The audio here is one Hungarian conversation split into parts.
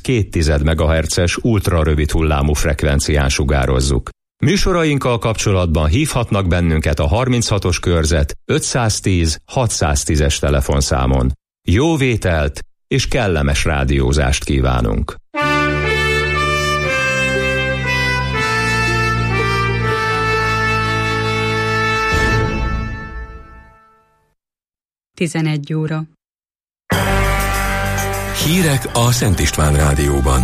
1,2 MHz-es ultrarövid hullámú frekvencián sugározzuk. Műsorainkkal kapcsolatban hívhatnak bennünket a 36-os körzet 510 610-es telefonszámon. Jó vételt és kellemes rádiózást kívánunk! Tizenegy óra. Hírek a Szent István Rádióban.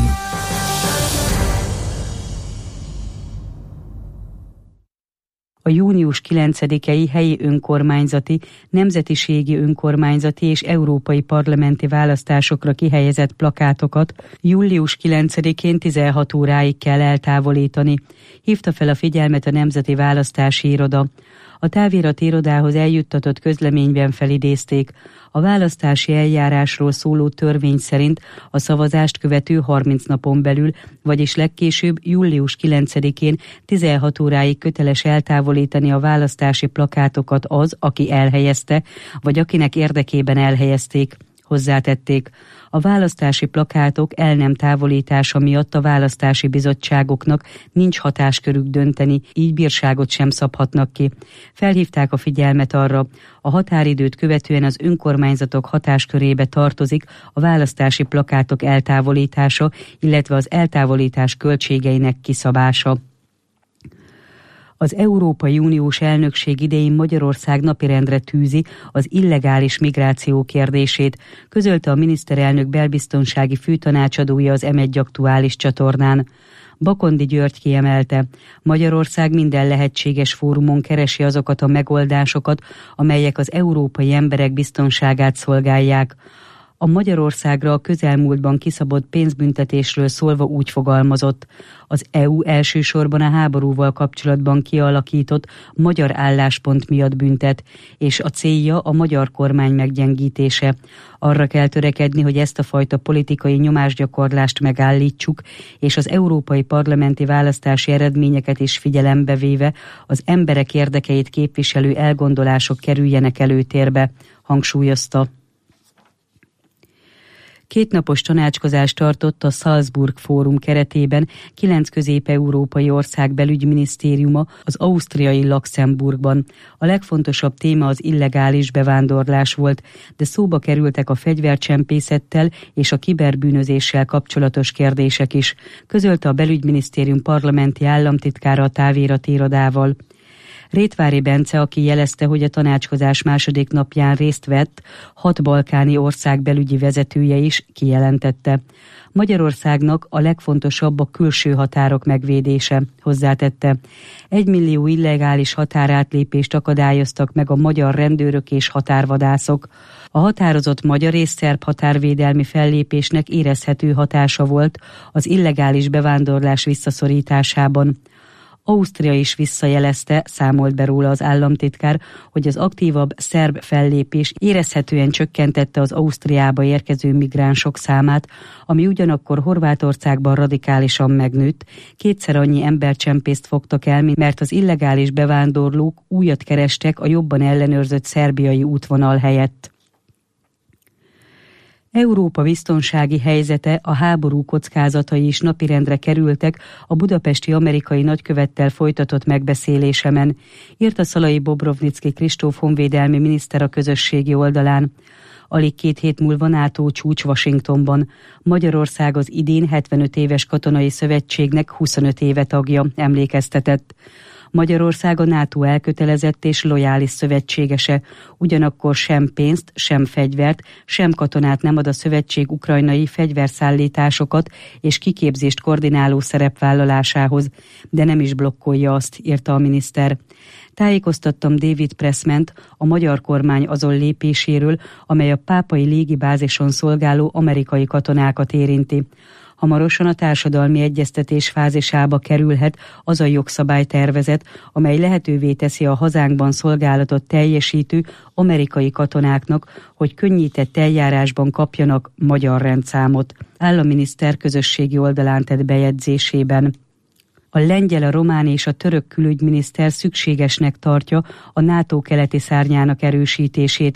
A június 9-i helyi önkormányzati, nemzetiségi önkormányzati és európai parlamenti választásokra kihelyezett plakátokat július 9-én 16 óráig kell eltávolítani, hívta fel a figyelmet a Nemzeti Választási Iroda. A távirati irodához eljuttatott közleményben felidézték, a választási eljárásról szóló törvény szerint a szavazást követő 30 napon belül, vagyis legkésőbb július 9-én 16 óráig köteles eltávolítani a választási plakátokat az, aki elhelyezte, vagy akinek érdekében elhelyezték. Hozzátették, a választási plakátok el nem távolítása miatt a választási bizottságoknak nincs hatáskörük dönteni, így bírságot sem szabhatnak ki. Felhívták a figyelmet arra, a határidőt követően az önkormányzatok hatáskörébe tartozik a választási plakátok eltávolítása, illetve az eltávolítás költségeinek kiszabása. Az Európai Uniós elnökség idején Magyarország napirendre tűzi az illegális migráció kérdését, közölte a miniszterelnök belbiztonsági főtanácsadója az M1 aktuális csatornán. Bakondi György kiemelte, Magyarország minden lehetséges fórumon keresi azokat a megoldásokat, amelyek az európai emberek biztonságát szolgálják. A Magyarországra a közelmúltban kiszabott pénzbüntetésről szólva úgy fogalmazott, az EU elsősorban a háborúval kapcsolatban kialakított magyar álláspont miatt büntet, és a célja a magyar kormány meggyengítése. Arra kell törekedni, hogy ezt a fajta politikai nyomásgyakorlást megállítsuk, és az európai parlamenti választási eredményeket is figyelembe véve az emberek érdekeit képviselő elgondolások kerüljenek előtérbe, hangsúlyozta. 2 napos tanácskozást tartott a Salzburg Fórum keretében 9 közép-európai ország belügyminisztériuma az ausztriai Luxemburgban. A legfontosabb téma az illegális bevándorlás volt, de szóba kerültek a fegyvercsempészettel és a kiberbűnözéssel kapcsolatos kérdések is, közölte a belügyminisztérium parlamenti államtitkára a távirati irodával. Rétvári Bence, aki jelezte, hogy a tanácskozás második napján részt vett, 6 balkáni ország belügyi vezetője is kijelentette. Magyarországnak a legfontosabb a külső határok megvédése, hozzátette. 1 millió illegális határátlépést akadályoztak meg a magyar rendőrök és határvadászok. A határozott magyar és szerb határvédelmi fellépésnek érezhető hatása volt az illegális bevándorlás visszaszorításában. Ausztria is visszajelezte, számolt be róla az államtitkár, hogy az aktívabb szerb fellépés érezhetően csökkentette az Ausztriába érkező migránsok számát, ami ugyanakkor Horvátországban radikálisan megnőtt. 2-szer annyi embercsempészt fogtak el, mert az illegális bevándorlók újat kerestek a jobban ellenőrzött szerbiai útvonal helyett. Európa biztonsági helyzete, a háború kockázatai is napirendre kerültek a budapesti amerikai nagykövettel folytatott megbeszélésemen, írta Szalai Bobrovnicki Kristóf honvédelmi miniszter a közösségi oldalán. Alig 2 hét múlva NATO csúcs Washingtonban. Magyarország az idén 75 éves katonai szövetségnek 25 éve tagja, emlékeztetett. Magyarország a NATO elkötelezett és lojális szövetségese, ugyanakkor sem pénzt, sem fegyvert, sem katonát nem ad a szövetség ukrajnai fegyverszállításokat és kiképzést koordináló szerepvállalásához, de nem is blokkolja azt, írta a miniszter. Tájékoztattam David Pressment, a magyar kormány azon lépéséről, amely a pápai légibázison szolgáló amerikai katonákat érinti. Hamarosan a társadalmi egyeztetés fázisába kerülhet az a jogszabálytervezet, amely lehetővé teszi a hazánkban szolgálatot teljesítő amerikai katonáknak, hogy könnyített eljárásban kapjanak magyar rendszámot, áll a miniszter közösségi oldalán tett bejegyzésében. A lengyel, a román és a török külügyminiszter szükségesnek tartja a NATO keleti szárnyának erősítését.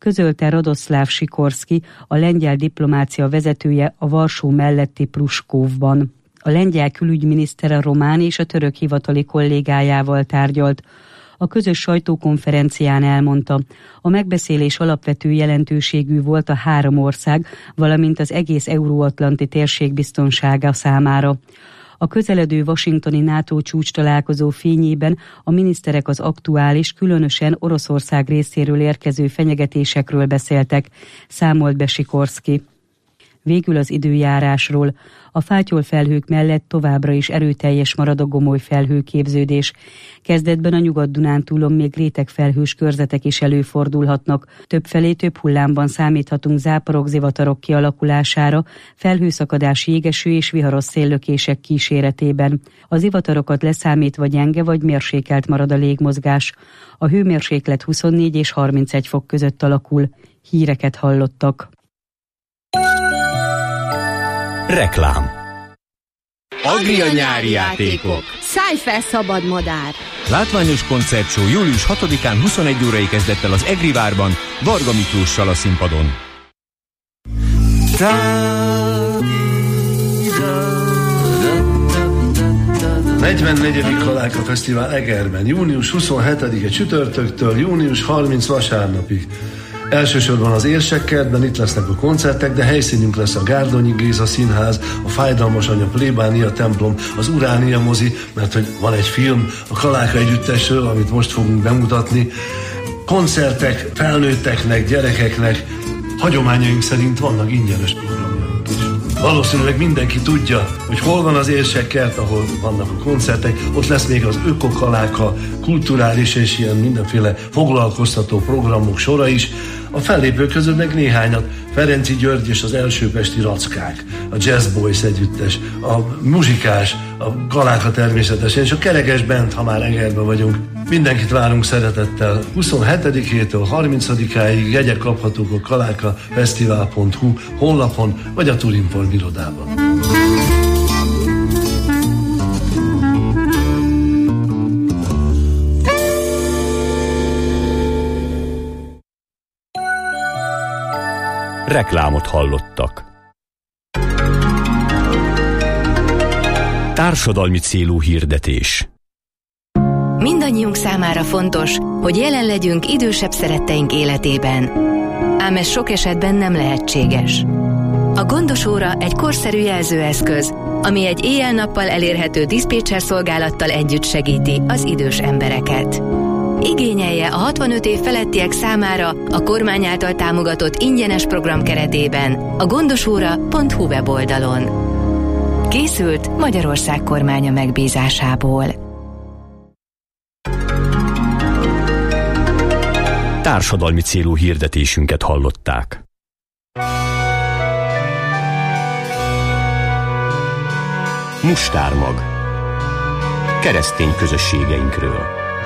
közölte Radoszláv Sikorszky, a lengyel diplomácia vezetője a Varsó melletti Pruskóvban. A lengyel külügyminiszter a román és a török hivatali kollégájával tárgyalt. A közös sajtókonferencián elmondta, a megbeszélés alapvető jelentőségű volt a három ország, valamint az egész euróatlanti térség biztonsága számára. A közeledő washingtoni NATO csúcs találkozó fényében a miniszterek az aktuális, különösen Oroszország részéről érkező fenyegetésekről beszéltek, számolt be Sikorszky. Végül az időjárásról. A fátyolfelhők mellett továbbra is erőteljes marad a gomoly felhőképződés. Kezdetben a Nyugat-Dunántúlon még rétegfelhős körzetek is előfordulhatnak. Többfelé több hullámban számíthatunk záporok, zivatarok kialakulására, felhőszakadás, jégeső és viharos széllökések kíséretében. Az zivatarokat leszámítva gyenge vagy mérsékelt marad a légmozgás. A hőmérséklet 24 és 31 fok között alakul. Híreket hallottak. Reklám. Agria nyári játékok. Szállj fel, szabad madár! Látványos koncertshow július 6-án 21 órai kezdett el az Egrivárban, Varga Miklóssal a színpadon. 44. Kaláka Fesztivál Egerben, június 27-e csütörtöktől június 30 vasárnapig. Elsősorban az Érsekkertben itt lesznek a koncertek, de helyszínünk lesz a Gárdonyi Géza Színház, a Fájdalmas Anya plébánia templom, az Uránia mozi, mert hogy van egy film a Kaláka együttesről, amit most fogunk bemutatni. Koncertek felnőtteknek, gyerekeknek, hagyományaink szerint vannak ingyenes programjaink is. Valószínűleg mindenki tudja, hogy hol van az Érsekkert, ahol vannak a koncertek, ott lesz még az Ökokaláka, kulturális és ilyen mindenféle foglalkoztató programok sora is. A fellépők között meg néhányat, Ferenci György és az Elsőpesti Rackák, a Jazz Boys együttes, a Muzsikás, a Kaláka természetesen, és a Kereges Band, ha már Egerben vagyunk. Mindenkit várunk szeretettel. 27-től 30-áig jegyek kaphatók a kalákafesztivál.hu honlapon, vagy a Turinform irodában. Reklámot hallottak. Társadalmi célú hirdetés. Mindannyiunk számára fontos, hogy jelen legyünk idősebb szeretteink életében. Ám ez sok esetben nem lehetséges. A Gondos óra egy korszerű jelzőeszköz, ami egy éjjel-nappal elérhető diszpécser szolgálattal együtt segíti az idős embereket. Igényelje a 65 év felettiek számára a kormány által támogatott ingyenes program keretében a gondosóra.hu weboldalon. Készült Magyarország kormánya megbízásából. Társadalmi célú hirdetésünket hallották. Mustármag. Keresztény közösségeinkről.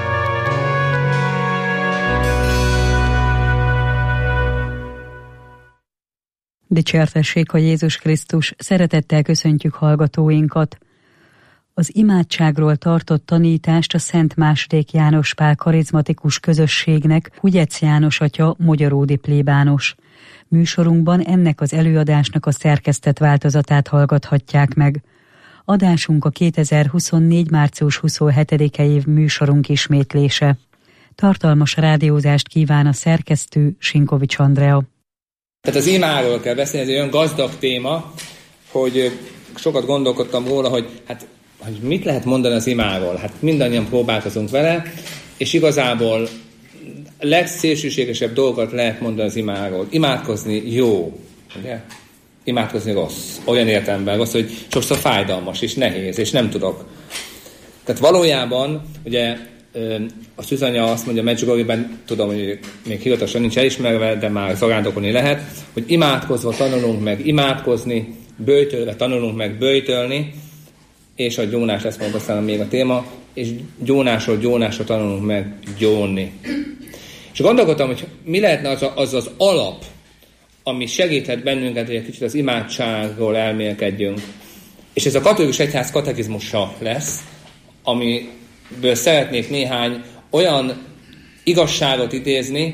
Dicsértessék a Jézus Krisztus, szeretettel köszöntjük hallgatóinkat. Az imádságról tartott tanítást a Szent II. János Pál karizmatikus közösségnek Hugyec János atya magyaródi plébános. Műsorunkban ennek az előadásnak a szerkesztett változatát hallgathatják meg. Adásunk a 2024. március 27-e év műsorunk ismétlése. Tartalmas rádiózást kíván a szerkesztő, Sinkovics Andrea. Tehát az imáról kell beszélni, ez egy olyan gazdag téma, hogy sokat gondolkodtam róla, hogy mit lehet mondani az imáról. Hát mindannyian próbálkozunk vele, és igazából legszélsőségesebb dolgokat lehet mondani az imáról. Imádkozni jó, ugye? Imádkozni rossz. Olyan értelemben rossz, hogy sokszor fájdalmas, és nehéz, és nem tudok. Tehát valójában, ugye, a Szűzanya azt mondja Medjugorjeben, tudom, hogy még hivatalosan nincs elismerve, de már zarándokolni lehet, hogy imádkozva tanulunk meg imádkozni, böjtölve tanulunk meg böjtölni, és a gyónás lesz majd aztán még a téma, és gyónásról gyónásra tanulunk meg gyónni. És gondolkodtam, hogy mi lehetne az alap, ami segíthet bennünket, hogy egy kicsit az imádságról elmélkedjünk. És ez a katolikus egyház katekizmusa lesz, amiből szeretnék néhány olyan igazságot idézni,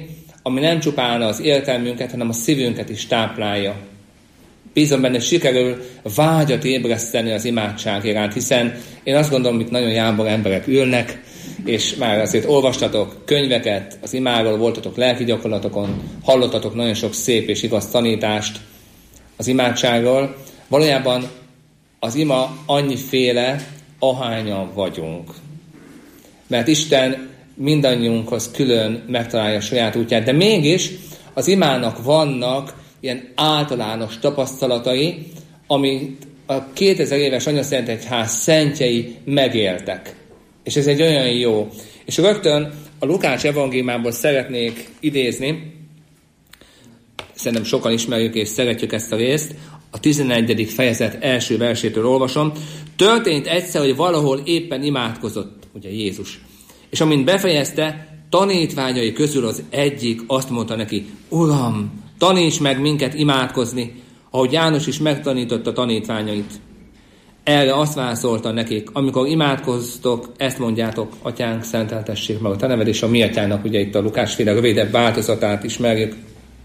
ami nem csupán az értelmünket, hanem a szívünket is táplálja. Bízom benne, sikerül vágyat ébreszteni az imádság iránt, hiszen én azt gondolom, hogy nagyon jámbor emberek ülnek, és már azért olvastatok könyveket, az imáról voltatok lelki gyakorlatokon, hallottatok nagyon sok szép és igaz tanítást az imádságról. Valójában az ima annyiféle, ahányan vagyunk. Mert Isten mindannyiunkhoz külön megtalálja a saját útját, de mégis az imának vannak ilyen általános tapasztalatai, amit a 2000 éves Anyaszentegyház szentjei megéltek. És ez egy olyan jó. És rögtön a Lukács evangéliumából szeretnék idézni, szerintem sokan ismerjük és szeretjük ezt a részt, a 11. fejezet első versétől olvasom. Történt egyszer, hogy valahol éppen imádkozott, ugye Jézus. És amint befejezte, tanítványai közül az egyik azt mondta neki, Uram, taníts meg minket imádkozni, ahogy János is megtanította tanítványait. Erre azt válaszolta nekik, amikor imádkoztok, ezt mondjátok, Atyánk, szenteltessék meg a te neved, és a mi atyának, ugye itt a Lukács-féle rövidebb változatát ismerjük.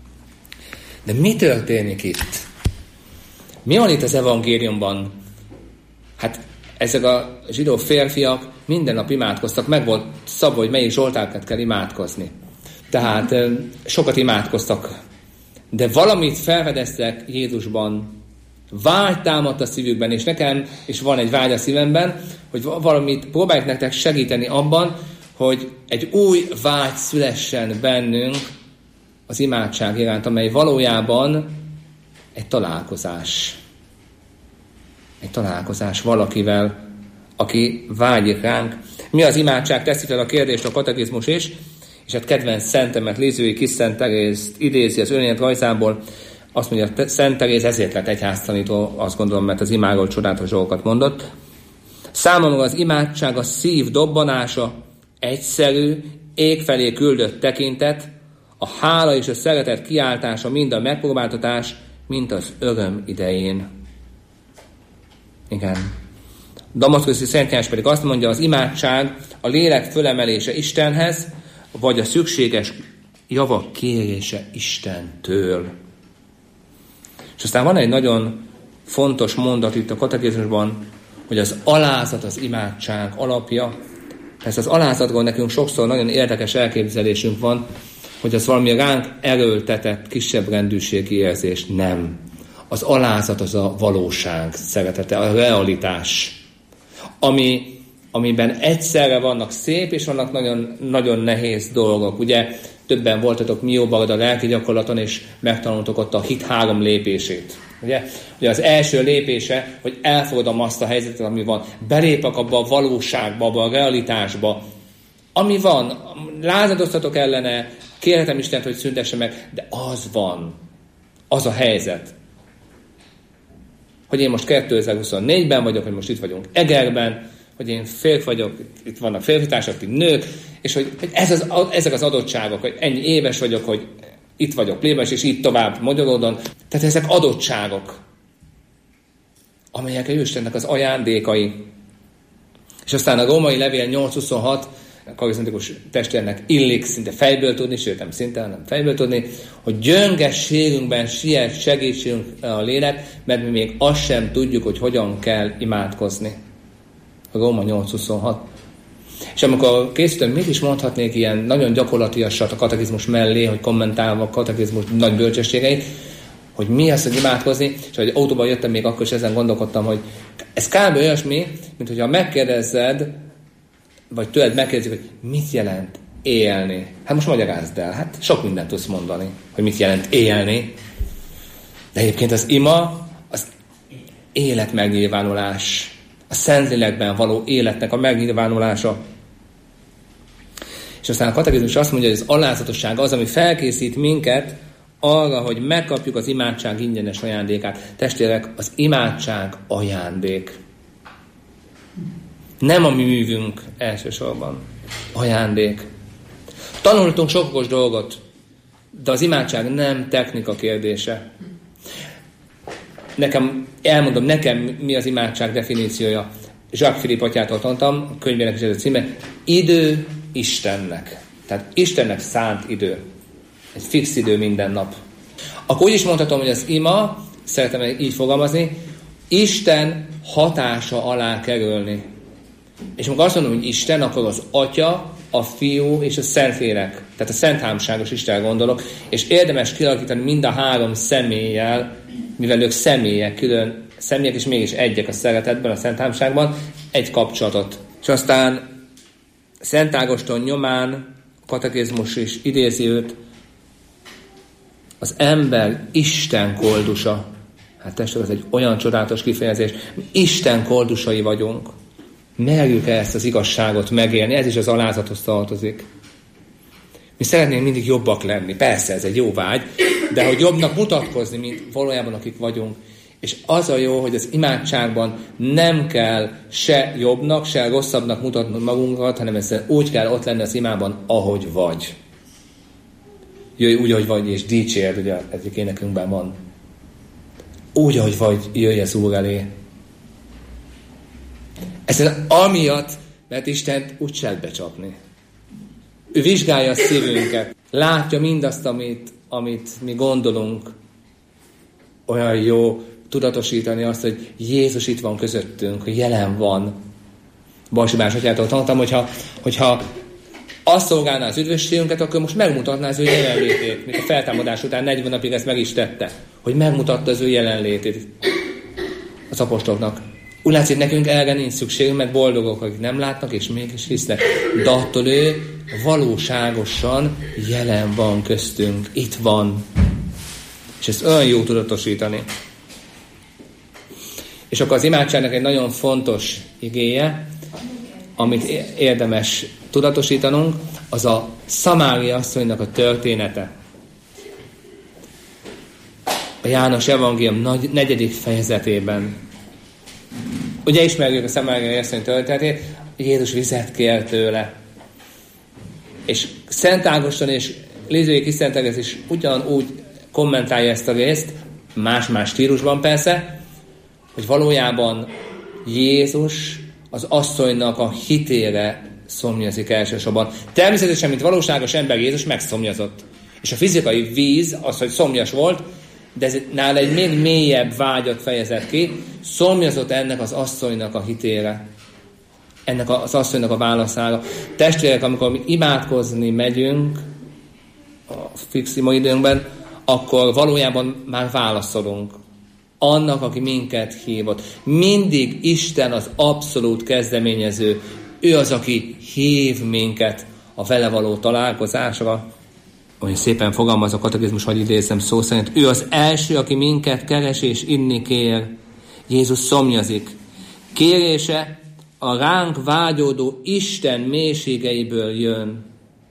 De mi történik itt? Mi van itt az evangéliumban? Hát ezek a zsidó férfiak minden nap imádkoztak, meg volt szabva, hogy melyik zsoltárokat kell imádkozni. Tehát sokat imádkoztak. De valamit felfedeztek Jézusban, vágy támadt a szívükben, és nekem is van egy vágy a szívemben, hogy valamit próbáljuk nektek segíteni abban, hogy egy új vágy szülessen bennünk az imádság iránt, amely valójában egy találkozás. Egy találkozás valakivel, aki vágyik ránk. Mi az imádság? Teszi fel a kérdést a katekizmus is, és hát kedvenc szentemet, Lizői kis Szent Terézt idézi az önéletrajzából. Azt mondja, Szent Teréz ezért lett egyháztanító, azt gondolom, mert az imáról csodálatos dolgokat mondott. Számomra az imádság a szív dobbanása, egyszerű, ég felé küldött tekintet, a hála és a szeretet kiáltása, mind a megpróbáltatás, mint az öröm idején. Igen. Damaszkuszi Szent János pedig azt mondja, az imádság a lélek fölemelése Istenhez, vagy a szükséges javak kérése Istentől. És aztán van egy nagyon fontos mondat itt a katekizmusban, hogy az alázat az imádság alapja. Ez az alázatról nekünk sokszor nagyon érdekes elképzelésünk van, hogy az valami ránk erőltetett kisebb rendűségi érzés. Nem. Az alázat az a valóság szeretete, a realitás, amiben egyszerre vannak szép, és vannak nagyon, nagyon nehéz dolgok. Ugye többen voltatok Mióban a lelki gyakorlaton, és megtanultok ott a hit 3 lépését. Ugye az első lépése, hogy elfogadom azt a helyzetet, ami van. Belépek abba a valóságba, abba a realitásba, ami van. Lázadoztatok ellene, kérhetem Istent, hogy szüntesse meg, de az van. Az a helyzet. Hogy én most 2024-ben vagyok, hogy most itt vagyunk Egerben, hogy én férfi vagyok, itt vannak férfitársak, itt nők, és hogy ezek az adottságok, hogy ennyi éves vagyok, hogy itt vagyok plébes, és így tovább Magyaródon. Tehát ezek adottságok, amelyek Istennek az ajándékai. És aztán a római levél 8.26, a karizmatikus testvérnek illik szinte fejből tudni, sőt nem szinte, hanem fejből tudni, hogy gyöngességünkben siet segítségünk a lélek, mert mi még azt sem tudjuk, hogy hogyan kell imádkozni. A Róma 8.26. És amikor készítem, mit is mondhatnék ilyen nagyon gyakorlatiasat a katekizmus mellé, hogy kommentálva a katekizmus nagy bölcsességeit, hogy mi az, hogy imádkozni, és hogy autóban jöttem még akkor, és ezen gondolkodtam, hogy ez kb. Olyasmi, mint hogyha megkérdezed, vagy tőled megkérdezik, hogy mit jelent élni. Hát most magyarázd el, hát sok mindent tudsz mondani, hogy mit jelent élni. De egyébként az ima, az életmegnyilvánulás, a Szentlélekben való életnek a megnyilvánulása. És aztán a katekizmus azt mondja, hogy az alázatosság az, ami felkészít minket arra, hogy megkapjuk az imádság ingyenes ajándékát. Testvérek, az imádság ajándék. Nem a mi művünk elsősorban. Ajándék. Tanultunk sok okos dolgot, de az imádság nem technika kérdése. Elmondom nekem, mi az imádság definíciója. Jacques Philippe atyától tanultam, a könyvének is ez a címe. Idő Istennek. Tehát Istennek szánt idő. egy fix idő minden nap. Akkor úgy is mondhatom, hogy az ima, szeretem így fogalmazni, Isten hatása alá kerülni. És amikor azt mondom, hogy Isten, akkor az Atya, a Fiú és a Szentlélek. Tehát a Szent Háromságos Istenre gondolok, és érdemes kialakítani mind a három személlyel, mivel ők személyek, külön személyek, és mégis egyek a szeretetben, a Szent Háromságban, egy kapcsolatot. És aztán Szent Ágoston nyomán katekizmus is idézi őt, az ember Isten koldusa. Hát testvérek, ez egy olyan csodálatos kifejezés. Isten koldusai vagyunk. Merjük ezt az igazságot megélni, ez is az alázathoz tartozik. Mi szeretnénk mindig jobbak lenni. Persze, ez egy jó vágy, de hogy jobbnak mutatkozni, mint valójában akik vagyunk. És az a jó, hogy az imádságban nem kell se jobbnak, se rosszabbnak mutatnod magunkat, hanem úgy kell ott lenni az imában, ahogy vagy. Jöjj úgy, ahogy vagy, és dicsérd, ugye egyik énekünkben van. Úgy, ahogy vagy, jöjj az Úr elé. Ez amiatt, mert Istent úgy kell becsapni. Ő vizsgálja a szívünket, látja mindazt, amit mi gondolunk. Olyan jó tudatosítani azt, hogy Jézus itt van közöttünk, hogy jelen van. Balsi Bás atyától tanultam, hogyha azt szolgálná az üdvösségünket, akkor most megmutatná az ő jelenlétét. Mint a feltámadás után 40 napig ezt meg is tette. Hogy megmutatta az ő jelenlétét az apostoloknak. Úgy látszik, nekünk erre nincs szükségünk, mert boldogok, akik nem látnak, és mégis hisznek. De attól ő valóságosan jelen van köztünk. Itt van. És ezt olyan jó tudatosítani. És akkor az imádságnak egy nagyon fontos igéje, amit érdemes tudatosítanunk, az a Szamária asszonynak a története. A János Evangélium 4. fejezetében. Ugye ismerjük a Szamária asszony történetét, Jézus vizet kér tőle. És Szent Ágoston és Lizői Kiszenteleges is ugyanúgy kommentálja ezt a részt, más-más stílusban persze, hogy valójában Jézus az asszonynak a hitére szomjazik elsősorban. Természetesen, mint valóságos ember, Jézus megszomjazott. És a fizikai víz, az, hogy szomjas volt, de ez nála egy még mélyebb vágyat fejezett ki, szomjazott ennek az asszonynak a hitére. Ennek az asszonynak a válaszára. Testvérek, amikor mi imádkozni megyünk a fix ima időnkben, akkor valójában már válaszolunk. Annak, aki minket hívott. Mindig Isten az abszolút kezdeményező. Ő az, aki hív minket a vele való találkozásra. Olyan szépen fogalmaz a katekizmus, hogy idézem szó szerint. Ő az első, aki minket keres és inni kér. Jézus szomjazik. Kérése a ránk vágyódó Isten mélységeiből jön.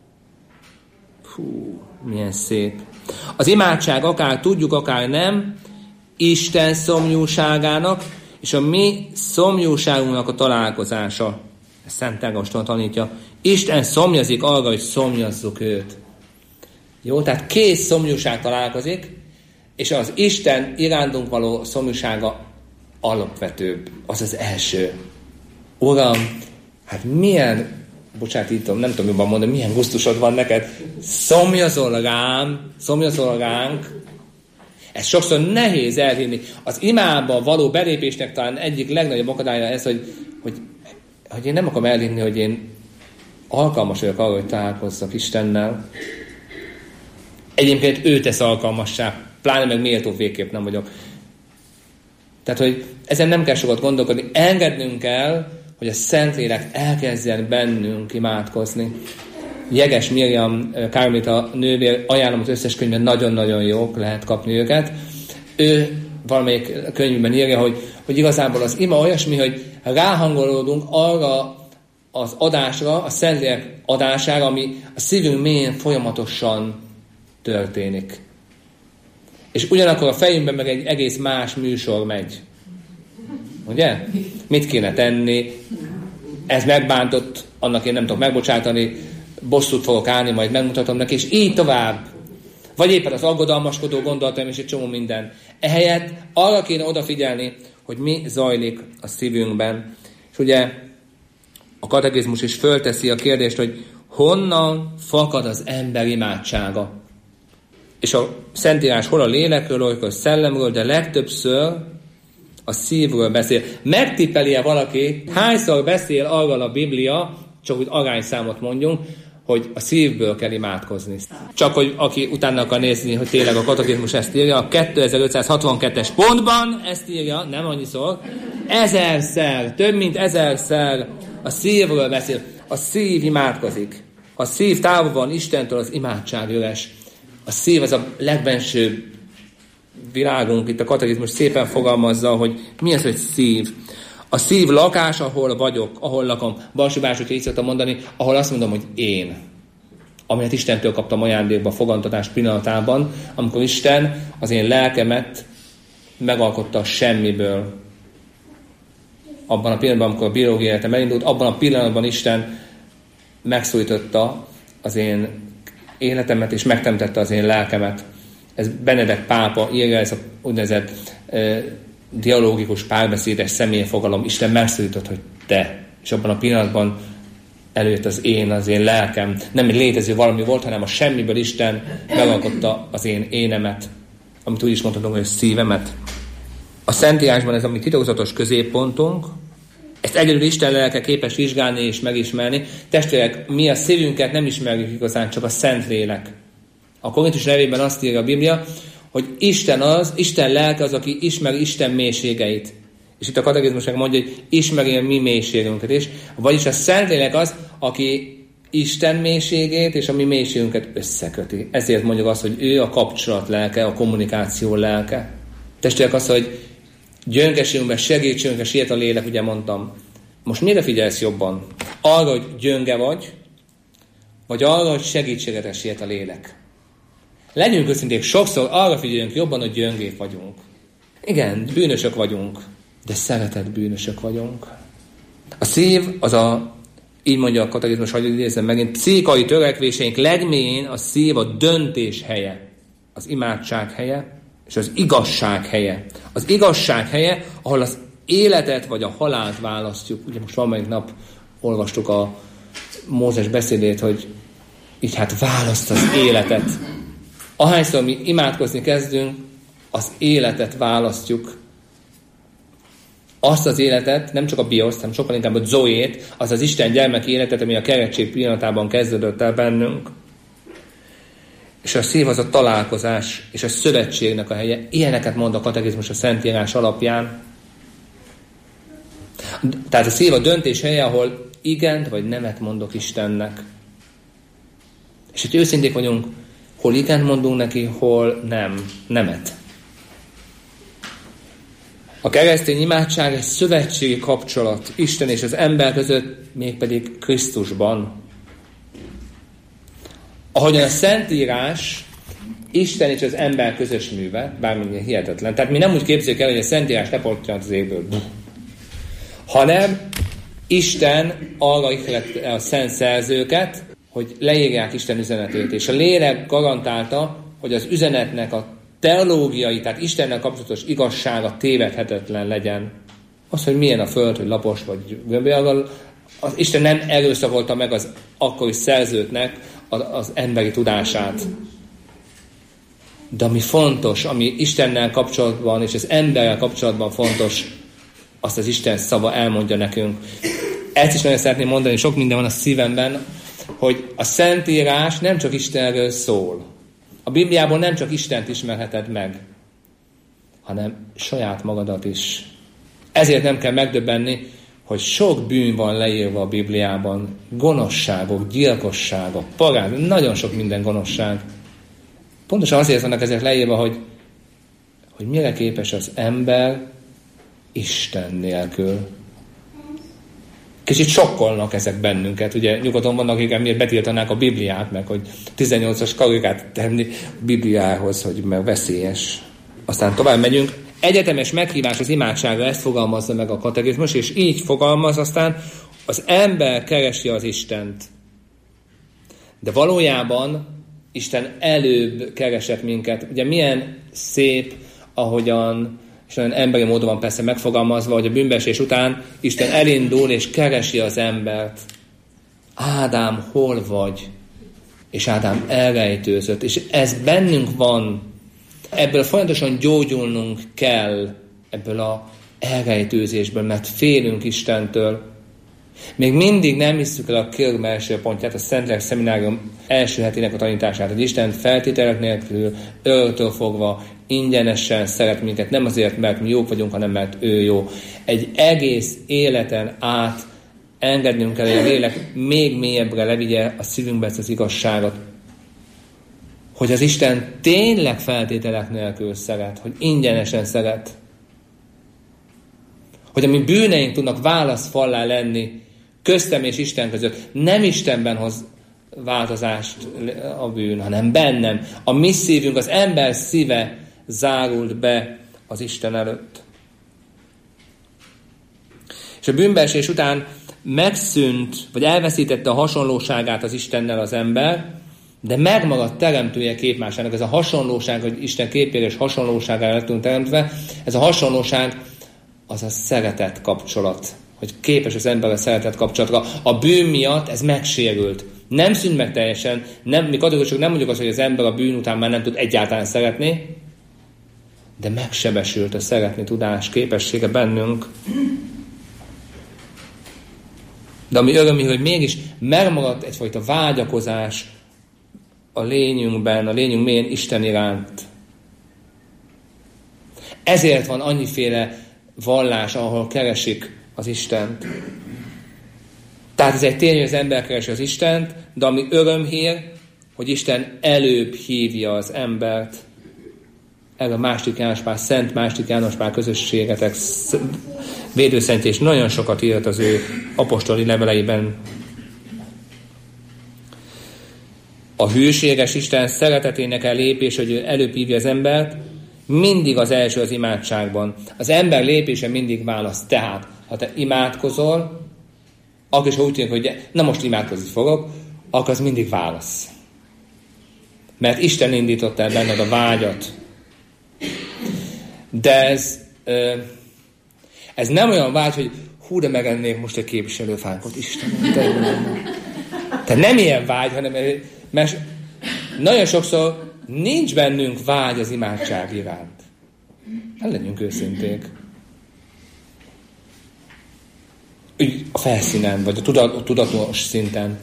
Hú, milyen szép. Az imádság akár tudjuk, akár nem, Isten szomjúságának és a mi szomjúságunknak a találkozása. Ezt Szent Ágoston tanítja. Isten szomjazik arra, hogy szomjazzuk őt. Jó, tehát két szomjúság találkozik, és az Isten irántunk való szomjúsága alapvetőbb. Az az első. Uram, hát milyen, bocsánat, így nem tudom jobban mondani, milyen gusztusod van neked, szomjazol ránk. Ez sokszor nehéz elhinni. Az imába való belépésnek talán egyik legnagyobb akadálya ez, hogy én nem akarom elhinni, hogy én alkalmas vagyok arra, hogy találkozzak Istennel. Egyébként ő tesz alkalmassá, pláne meg méltó végképp nem vagyok. Tehát, hogy ezen nem kell sokat gondolkodni, engednünk kell, hogy a Szentlélek elkezdjen bennünk imádkozni. Jeges Miriam Kármelita nővér, ajánlom az összes könyvben, nagyon-nagyon jók, lehet kapni őket. Ő valamelyik könyvben írja, hogy igazából az ima olyasmi, hogy ráhangolódunk arra az adásra, a Szentlélek adására, ami a szívünk mélyén folyamatosan történik. És ugyanakkor a fejünkben meg egy egész más műsor megy. Ugye? Mit kéne tenni? Ez megbántott, annak én nem tudok megbocsátani, bosszút fogok állni, majd megmutatom neki, és így tovább. Vagy éppen az aggodalmaskodó gondolatom, és egy csomó minden. Ehelyett arra kéne odafigyelni, hogy mi zajlik a szívünkben. És ugye a katekizmus is fölteszi a kérdést, hogy honnan fakad az ember imádsága. és a Szentírás hol a lélekről, hol a szellemről, de legtöbbször a szívről beszél. Megtippeli-e valaki, hányszor beszél arról a Biblia, csak úgy arányszámot mondjunk, hogy a szívből kell imádkozni. Csak hogy aki utána akar nézni, hogy tényleg a katekizmus ezt írja, a 2562-es pontban ezt írja, nem annyiszor, 1000-szer, több mint 1000-szer a szívről beszél. A szív imádkozik. A szív távol van Istentől, az imádság üres. A szív az a legbensőbb világunk, itt a katekizmus szépen fogalmazza, hogy mi az, hogy szív. A szív lakás, ahol vagyok, ahol lakom. Balsubás, hogyha így szoktam mondani, ahol azt mondom, hogy én. Amelyet Istentől kaptam ajándékba a fogantatás pillanatában, amikor Isten az én lelkemet megalkotta a semmiből. Abban a pillanatban, amikor a biológiai életem elindult, abban a pillanatban Isten megszólította az én életemet, és megteremtette az én lelkemet. Ez Benedek pápa írja, ez a úgynevezett dialógikus, párbeszédes személyfogalom. Isten megszólított, hogy te. És abban a pillanatban előtt az én lelkem. Nem egy létező valami volt, hanem a semmiből Isten megalkotta az én énemet, amit úgy is mondhatunk, hogy szívemet. A Szentírásban ez a mi titokzatos középpontunk, ezt egyedül Isten lelke képes vizsgálni és megismerni. Testvérek, mi a szívünket nem ismerjük igazán, csak a Szentlélek. A Korintus levélben azt írja a Biblia, hogy Isten lelke az, aki ismeri Isten mélységeit. És itt a katekizmus mondja, hogy ismeri a mi mélységünket is. Vagyis a Szentlélek az, aki Isten mélységét és a mi mélységünket összeköti. Ezért mondjuk azt, hogy ő a kapcsolat lelke, a kommunikáció lelke. Testvérek, az, hogy gyöngeségünkben, segítségünkben siet a lélek, ugye mondtam. Most mire figyelsz jobban? Arra, hogy gyönge vagy arra, hogy segítségetre siet a lélek? Legyünk őszinték, sokszor arra figyeljünk jobban, hogy gyöngék vagyunk. Igen, bűnösök vagyunk, de szeretett bűnösök vagyunk. A szív az így mondja a katekizmus, hogy idézem megint, pszichai törekvéseink legmélyén a szív a döntés helye, az imádság helye, és az igazság helye. Az igazság helye, ahol az életet vagy a halált választjuk. Ugye most valamelyik nap olvastuk a Mózes beszédét, hogy így hát választ az életet. Ahányszor mi imádkozni kezdünk, az életet választjuk. Azt az életet, nem csak a bioszt, hanem sokkal inkább a zoét, az az Isten gyermeki életet, ami a keretség pillanatában kezdődött el bennünk. És a szív az a találkozás és a szövetségnek a helye. Ilyeneket mond a katekizmus a Szentírás alapján. Tehát a szív a döntés helye, ahol igent vagy nemet mondok Istennek. És hogy őszinték vagyunk, hol igent mondunk neki, hol nemet. A keresztény imádság egy szövetségi kapcsolat Isten és az ember között, mégpedig Krisztusban. Ahogyan a Szentírás Isten és az ember közös műve, bármilyen hihetetlen. Tehát mi nem úgy képzeljük el, hogy a Szentírás leportjant az égből, hanem Isten arra ihlette a szent szerzőket, hogy leírják Isten üzenetét. És a lélek garantálta, hogy az üzenetnek a teológiai, tehát Istennel kapcsolatos igazsága tévedhetetlen legyen. Az, hogy milyen a föld, hogy lapos vagy gömbölyaggal, az Isten nem erőszakolta meg az akkori szerzőknek az emberi tudását. De ami fontos, ami Istennel kapcsolatban és az emberrel kapcsolatban fontos, azt az Isten szava elmondja nekünk. Ezt is nagyon szeretném mondani, sok minden van a szívemben, hogy a Szentírás nem csak Istenről szól. A Bibliából nem csak Istent ismerheted meg, hanem saját magadat is. Ezért nem kell megdöbbenni, hogy sok bűn van leírva a Bibliában. Gonoszságok, gyilkosságok, pagány, nagyon sok minden gonoszság. Pontosan azért vannak ezek leírva, hogy mire képes az ember Isten nélkül. Kicsit sokkolnak ezek bennünket. Ugye nyugaton vannak, akik miért betiltanák a Bibliát, meg hogy 18-as karikát tenni a Bibliához, hogy meg veszélyes. Aztán tovább megyünk. Egyetemes meghívás az imádságra, ezt fogalmazza meg a katekizmus, és így fogalmaz aztán, az ember keresi az Istent. De valójában Isten előbb keresett minket. Ugye milyen szép, ahogyan, és nagyon emberi módon van persze megfogalmazva, hogy a bűnbeesés után Isten elindul és keresi az embert. Ádám, hol vagy? és Ádám elrejtőzött, és ez bennünk van. Ebből folyamatosan gyógyulnunk kell, ebből a elrejtőzésből, mert félünk Istentől. Még mindig nem hiszük el a Kirk első pontját, a Szentlélek Szeminárium első hetének a tanítását, hogy Isten feltételek nélkül, öröktől fogva, ingyenesen szeret minket, nem azért, mert mi jók vagyunk, hanem mert ő jó. Egy egész életen át engednünk kell, hogy a lélek még mélyebbre levigye a szívünkbe ezt az igazságot. Hogy az Isten tényleg feltételek nélkül szeret, hogy ingyenesen szeret. Hogy a mi bűneink tudnak válaszfallá lenni köztem és Isten között. Nem Istenben hoz változást a bűn, hanem bennem. A mi szívünk, az ember szíve zárult be az Isten előtt. És a bűnbeesés után megszűnt, vagy elveszítette a hasonlóságát az Istennel az ember, de megmaradt teremtője képmásának. Ez a hasonlóság, hogy Isten képére és hasonlóságára lettünk teremtve, ez a hasonlóság az a szeretet kapcsolat. Hogy képes az ember a szeretet kapcsolatra. A bűn miatt ez megsérült. Nem szűnt meg teljesen. Mi katolikusok nem mondjuk azt, hogy az ember a bűn után már nem tud egyáltalán szeretni, de megsebesült a szeretni tudás képessége bennünk. De ami örömi, hogy mégis megmaradt egyfajta vágyakozás a lényünkben, a lényünk mélyén Isten iránt. Ezért van annyiféle vallás, ahol keresik az Istent. Tehát ez egy tény, hogy az ember keresi az Istent, de ami örömhír, hogy Isten előbb hívja az embert. Ez a második János Pál, Szent második János Pál közösségetek védőszentje, és nagyon sokat írt az ő apostoli leveleiben. A hűséges Isten szeretetének el lépés, hogy ő előbb hívja az embert, mindig az első az imádságban. Az ember lépése mindig válasz. Tehát, ha te imádkozol, akkor is, ha úgy tűnik, hogy na most imádkozni fogok, akkor az mindig válasz. Mert Isten indította el benned a vágyat. De ez nem olyan vágy, hogy hú, de megennék most egy képviselőfánkot. Istenem, te nem ilyen vágy, hanem mert nagyon sokszor nincs bennünk vágy az imádság iránt. Nem legyünk őszinték. A felszínen, vagy a tudatos szinten.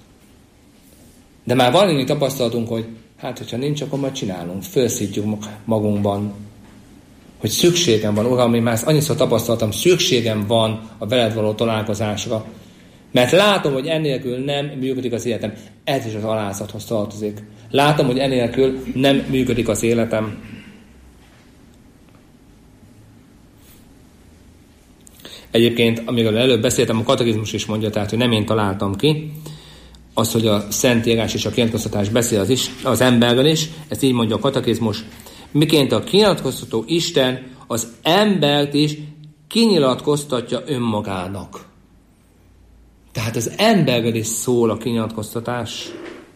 De már van annyi tapasztalatunk, hogy hát, hogyha nincs, akkor majd csinálunk. Felszítjük magunkban, hogy szükségem van, Uram, én már annyiszor tapasztaltam, szükségem van a veled való találkozásra. Mert látom, hogy ennélkül nem működik az életem. Ez is az alázathoz tartozik. Látom, hogy ennélkül nem működik az életem. Egyébként, amiről előbb beszéltem, a katekizmus is mondja, tehát, hogy nem én találtam ki, az, hogy a Szentírás és a kinyilatkoztatás beszél az emberről is, ezt így mondja a katekizmus, miként a kinyilatkoztató Isten az embert is kinyilatkoztatja önmagának. Tehát az emberről is szól a kinyilatkoztatás.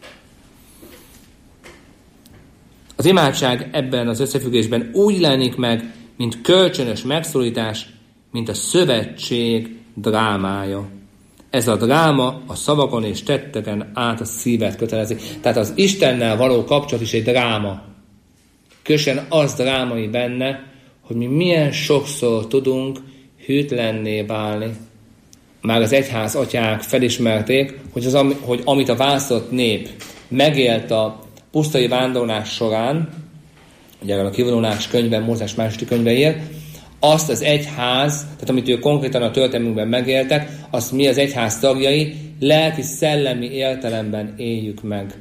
Az imádság ebben az összefüggésben úgy jelenik meg, mint kölcsönös megszólítás, mint a szövetség drámája. Ez a dráma a szavakon és tetteken át a szívet kötelezi. Tehát az Istennel való kapcsolat is egy dráma. Különösen az drámai benne, hogy mi milyen sokszor tudunk hűtlenné válni. Már az egyház atyák felismerték, hogy amit a választott nép megélt a pusztai vándorlás során, ugye a kivonulás könyvben, Mózes második könyvben ír, azt az egyház, tehát amit ők konkrétan a történelmünkben megéltek, azt mi az egyház tagjai lelki-szellemi értelemben éljük meg.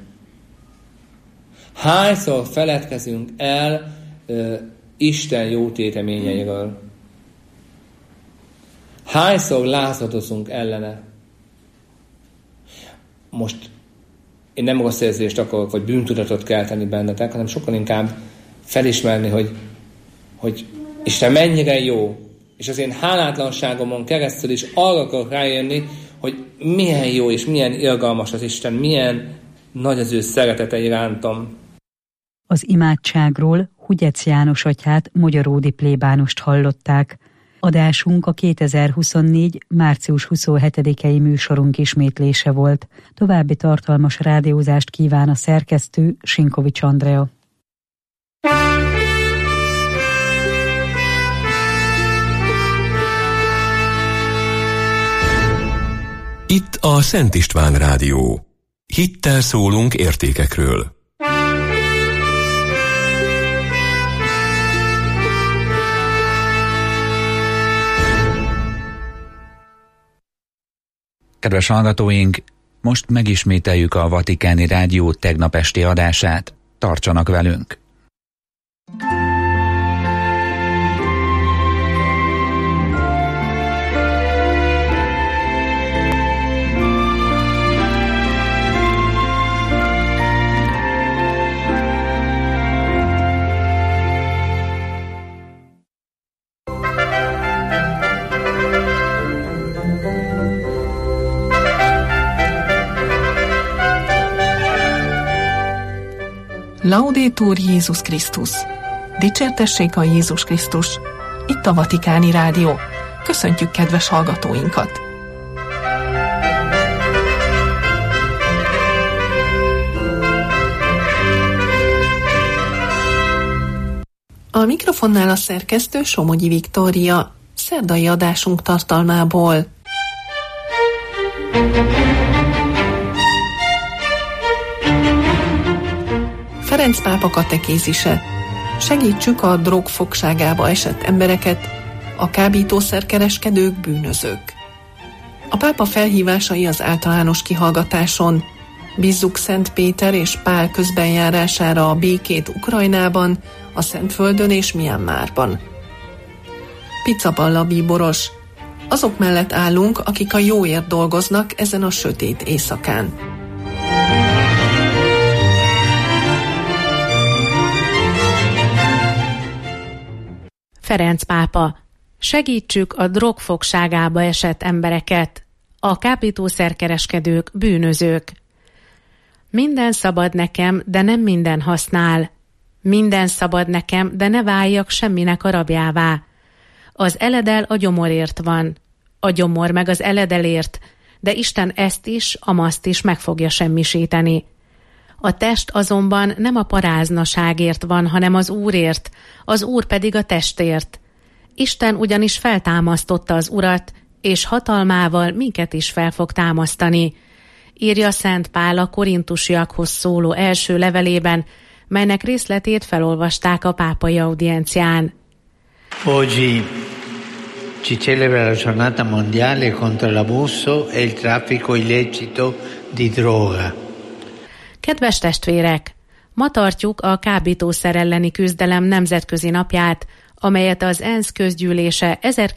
Hányszor feledkezünk el Isten jó téteményeiről? Hányszor lázadozunk ellene? Most én nem rossz érzést akarok, vagy bűntudatot kelteni bennetek, hanem sokkal inkább felismerni, hogy Isten mennyire jó, és az én hálátlanságomon keresztül is arra akarok rájönni, hogy milyen jó és milyen irgalmas az Isten, milyen nagy az ő szeretete irántam. Az imádságról Hugyec János atyát, magyaródi plébánost hallották. Adásunk a 2024. március 27-i műsorunk ismétlése volt. További tartalmas rádiózást kíván a szerkesztő, Sinkovics Andrea. Itt a Szent István Rádió. Hittel szólunk értékekről. Kedves hallgatóink, most megismételjük a Vatikáni Rádió tegnap esti adását. Tartsanak velünk! Laudetur Jézus Krisztus! Dicsértessék a Jézus Krisztus! Itt a Vatikáni Rádió. Köszöntjük kedves hallgatóinkat! A mikrofonnál a szerkesztő Somogyi Viktória. Szerdai adásunk tartalmából. Ferenc pápa katekézise. Segítsük a drog fogságába esett embereket, a kábítószerkereskedők, bűnözők. A pápa felhívásai az általános kihallgatáson. Bízzuk Szent Péter és Pál közbenjárására a békét Ukrajnában, a Szentföldön és Myanmarban. Pizzaballa bíboros. Azok mellett állunk, akik a jóért dolgoznak ezen a sötét éjszakán. Ferenc pápa. Segítsük a drog fogságába esett embereket, a kábítószerkereskedők, bűnözők. Minden szabad nekem, de nem minden használ. Minden szabad nekem, de ne váljak semminek a rabjává. Az eledel a gyomorért van, a gyomor meg az eledelért, de Isten ezt is, amazt is meg fogja semmisíteni. A test azonban nem a paráznaságért van, hanem az Úrért, az Úr pedig a testért. Isten ugyanis feltámasztotta az Urat, és hatalmával minket is fel fog támasztani. Írja Szent Pál a korintusiakhoz szóló első levelében, melynek részletét felolvasták a pápai audiencián. Oggi ci celebra la giornata mondiale contro l'abuso e il traffico illecito di droga. Kedves testvérek! Ma tartjuk a kábítószer elleni küzdelem nemzetközi napját, amelyet az ENSZ közgyűlése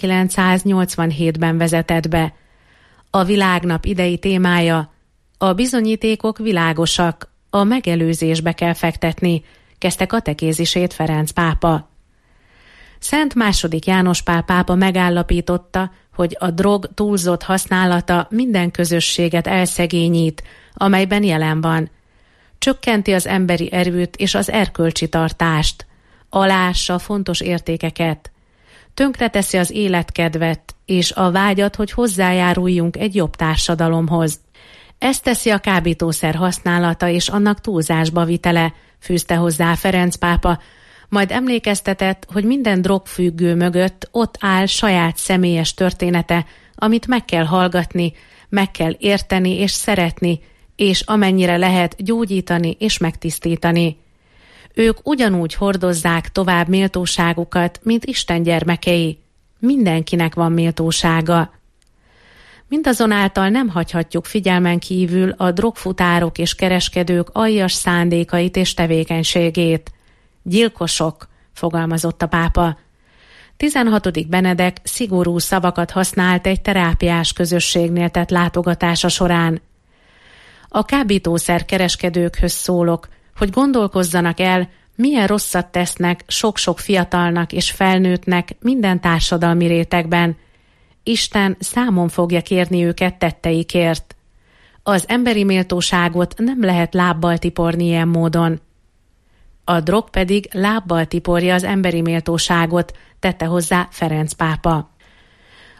1987-ben vezetett be. A világnap idei témája: a bizonyítékok világosak, a megelőzésbe kell fektetni, kezdte katekézisét Ferenc pápa. Szent II. János Pál pápa megállapította, hogy a drog túlzott használata minden közösséget elszegényít, amelyben jelen van. Csökkenti az emberi erőt és az erkölcsi tartást, aláássa fontos értékeket, tönkreteszi az életkedvet és a vágyat, hogy hozzájáruljunk egy jobb társadalomhoz. Ezt teszi a kábítószer használata és annak túlzásba vitele, fűzte hozzá Ferenc pápa, majd emlékeztetett, hogy minden drogfüggő mögött ott áll saját személyes története, amit meg kell hallgatni, meg kell érteni és szeretni, és amennyire lehet gyógyítani és megtisztítani. Ők ugyanúgy hordozzák tovább méltóságukat, mint Isten gyermekei. Mindenkinek van méltósága. Mindazonáltal nem hagyhatjuk figyelmen kívül a drogfutárok és kereskedők aljas szándékait és tevékenységét. Gyilkosok, fogalmazott a pápa. 16. Benedek szigorú szavakat használt egy terápiás közösségnél tett látogatása során. A kábítószer kereskedőkhöz szólok, hogy gondolkozzanak el, milyen rosszat tesznek sok-sok fiatalnak és felnőttnek minden társadalmi rétegben. Isten számon fogja kérni őket tetteikért. Az emberi méltóságot nem lehet lábbal tiporni ilyen módon. A drog pedig lábbal tiporja az emberi méltóságot, tette hozzá Ferenc pápa.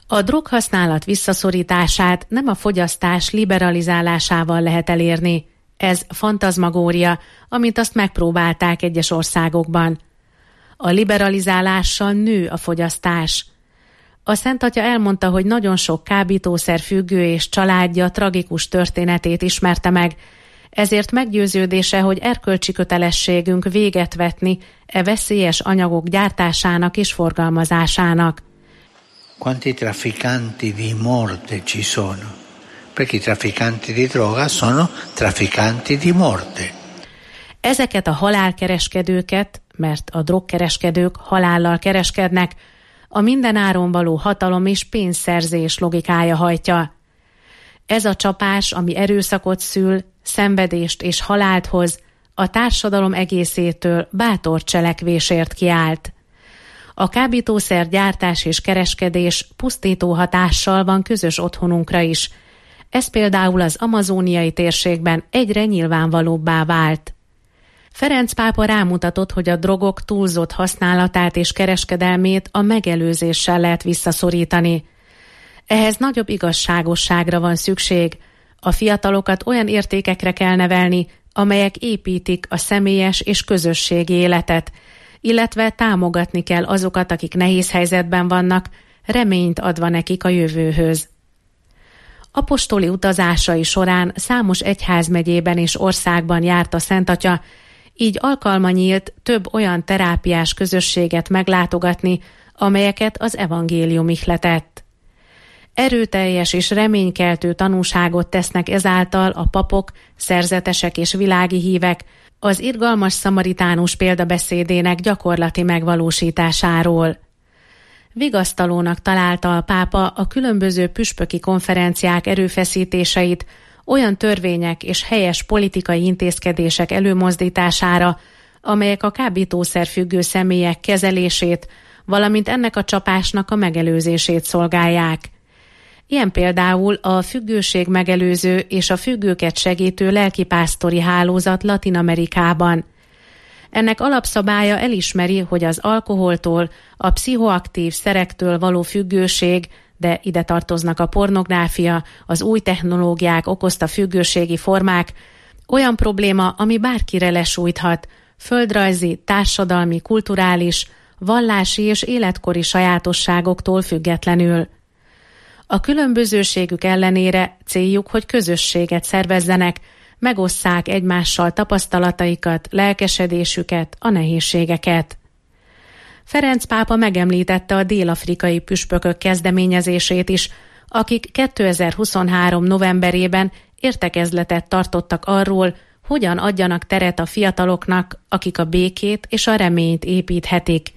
A droghasználat visszaszorítását nem a fogyasztás liberalizálásával lehet elérni. Ez fantazmagória, amit azt megpróbálták egyes országokban. A liberalizálással nő a fogyasztás. A Szent Atya elmondta, hogy nagyon sok kábítószer függő és családja tragikus történetét ismerte meg, ezért meggyőződése, hogy erkölcsi kötelességünk véget vetni e veszélyes anyagok gyártásának és forgalmazásának. Quanti trafficanti di morte ci sono? Perché i trafficanti di droga sono trafficanti di morte. Ezeket a halálkereskedőket, mert a drogkereskedők halállal kereskednek, a mindenáron való hatalom és pénzszerzés logikája hajtja. Ez a csapás, ami erőszakot szül, szenvedést és halált hoz, a társadalom egészétől bátor cselekvésért kiállt. A kábítószer gyártás és kereskedés pusztító hatással van közös otthonunkra is. Ez például az amazóniai térségben egyre nyilvánvalóbbá vált. Ferenc pápa rámutatott, hogy a drogok túlzott használatát és kereskedelmét a megelőzéssel lehet visszaszorítani. Ehhez nagyobb igazságosságra van szükség. A fiatalokat olyan értékekre kell nevelni, amelyek építik a személyes és közösségi életet, illetve támogatni kell azokat, akik nehéz helyzetben vannak, reményt adva nekik a jövőhöz. Apostoli utazásai során számos egyházmegyében és országban járt a Szent Atya, így alkalma nyílt több olyan terápiás közösséget meglátogatni, amelyeket az evangélium ihletett. Erőteljes és reménykeltő tanúságot tesznek ezáltal a papok, szerzetesek és világi hívek az irgalmas szamaritánus példabeszédének gyakorlati megvalósításáról. Vigasztalónak találta a pápa a különböző püspöki konferenciák erőfeszítéseit olyan törvények és helyes politikai intézkedések előmozdítására, amelyek a kábítószerfüggő személyek kezelését, valamint ennek a csapásnak a megelőzését szolgálják. Ilyen például a függőség megelőző és a függőket segítő lelkipásztori hálózat Latin-Amerikában. Ennek alapszabálya elismeri, hogy az alkoholtól, a pszichoaktív szerektől való függőség, de ide tartoznak a pornográfia, az új technológiák okozta függőségi formák, olyan probléma, ami bárkire lesújthat, földrajzi, társadalmi, kulturális, vallási és életkori sajátosságoktól függetlenül. A különbözőségük ellenére céljuk, hogy közösséget szervezzenek, megosszák egymással tapasztalataikat, lelkesedésüket, a nehézségeket. Ferenc pápa megemlítette a dél-afrikai püspökök kezdeményezését is, akik 2023. novemberében értekezletet tartottak arról, hogyan adjanak teret a fiataloknak, akik a békét és a reményt építhetik.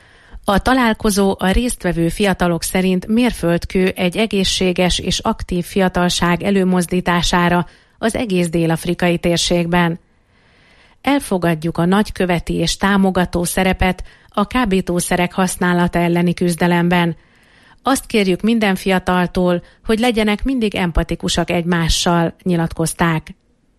A találkozó a résztvevő fiatalok szerint mérföldkő egy egészséges és aktív fiatalság előmozdítására az egész dél-afrikai térségben. Elfogadjuk a nagyköveti és támogató szerepet a kábítószerek használata elleni küzdelemben. Azt kérjük minden fiataltól, hogy legyenek mindig empatikusak egymással, nyilatkozták.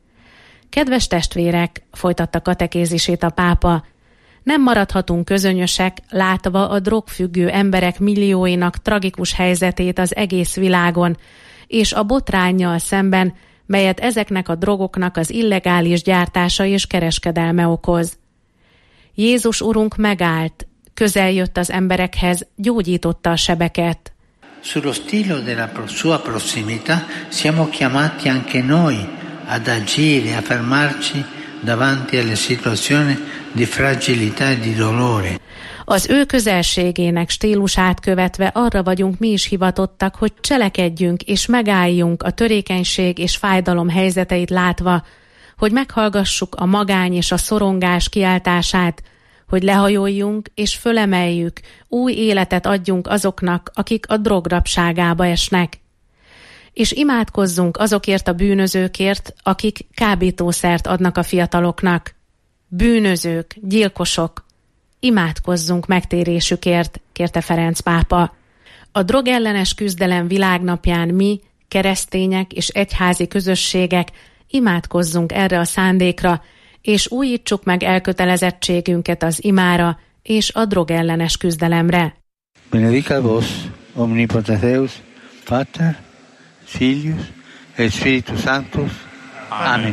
Kedves testvérek, folytatta katekézisét a pápa, nem maradhatunk közönyösek, látva a drogfüggő emberek millióinak tragikus helyzetét az egész világon, és a botránnyal szemben, melyet ezeknek a drogoknak az illegális gyártása és kereskedelme okoz. Jézus Urunk megállt, közel jött az emberekhez, gyógyította a sebeket. Sullo stilo della sua prossimità siamo chiamati anche noi ad agire, a fermarci davanti alle situazioni di fragilità e di dolore. Az ő közelségének stílusát követve arra vagyunk mi is hivatottak, hogy cselekedjünk és megálljunk a törékenység és fájdalom helyzeteit látva, hogy meghallgassuk a magány és a szorongás kiáltását, hogy lehajoljunk és fölemeljük, új életet adjunk azoknak, akik a drograbságába esnek. És imádkozzunk azokért a bűnözőkért, akik kábítószert adnak a fiataloknak. Bűnözők, gyilkosok, imádkozzunk megtérésükért, kérte Ferenc pápa. A drogellenes küzdelem világnapján mi, keresztények és egyházi közösségek imádkozzunk erre a szándékra, és újítsuk meg elkötelezettségünket az imára és a drogellenes küzdelemre. Benedicat vos omnipotens Deus, Pater, Filius et Spiritus Sanctus. Amen.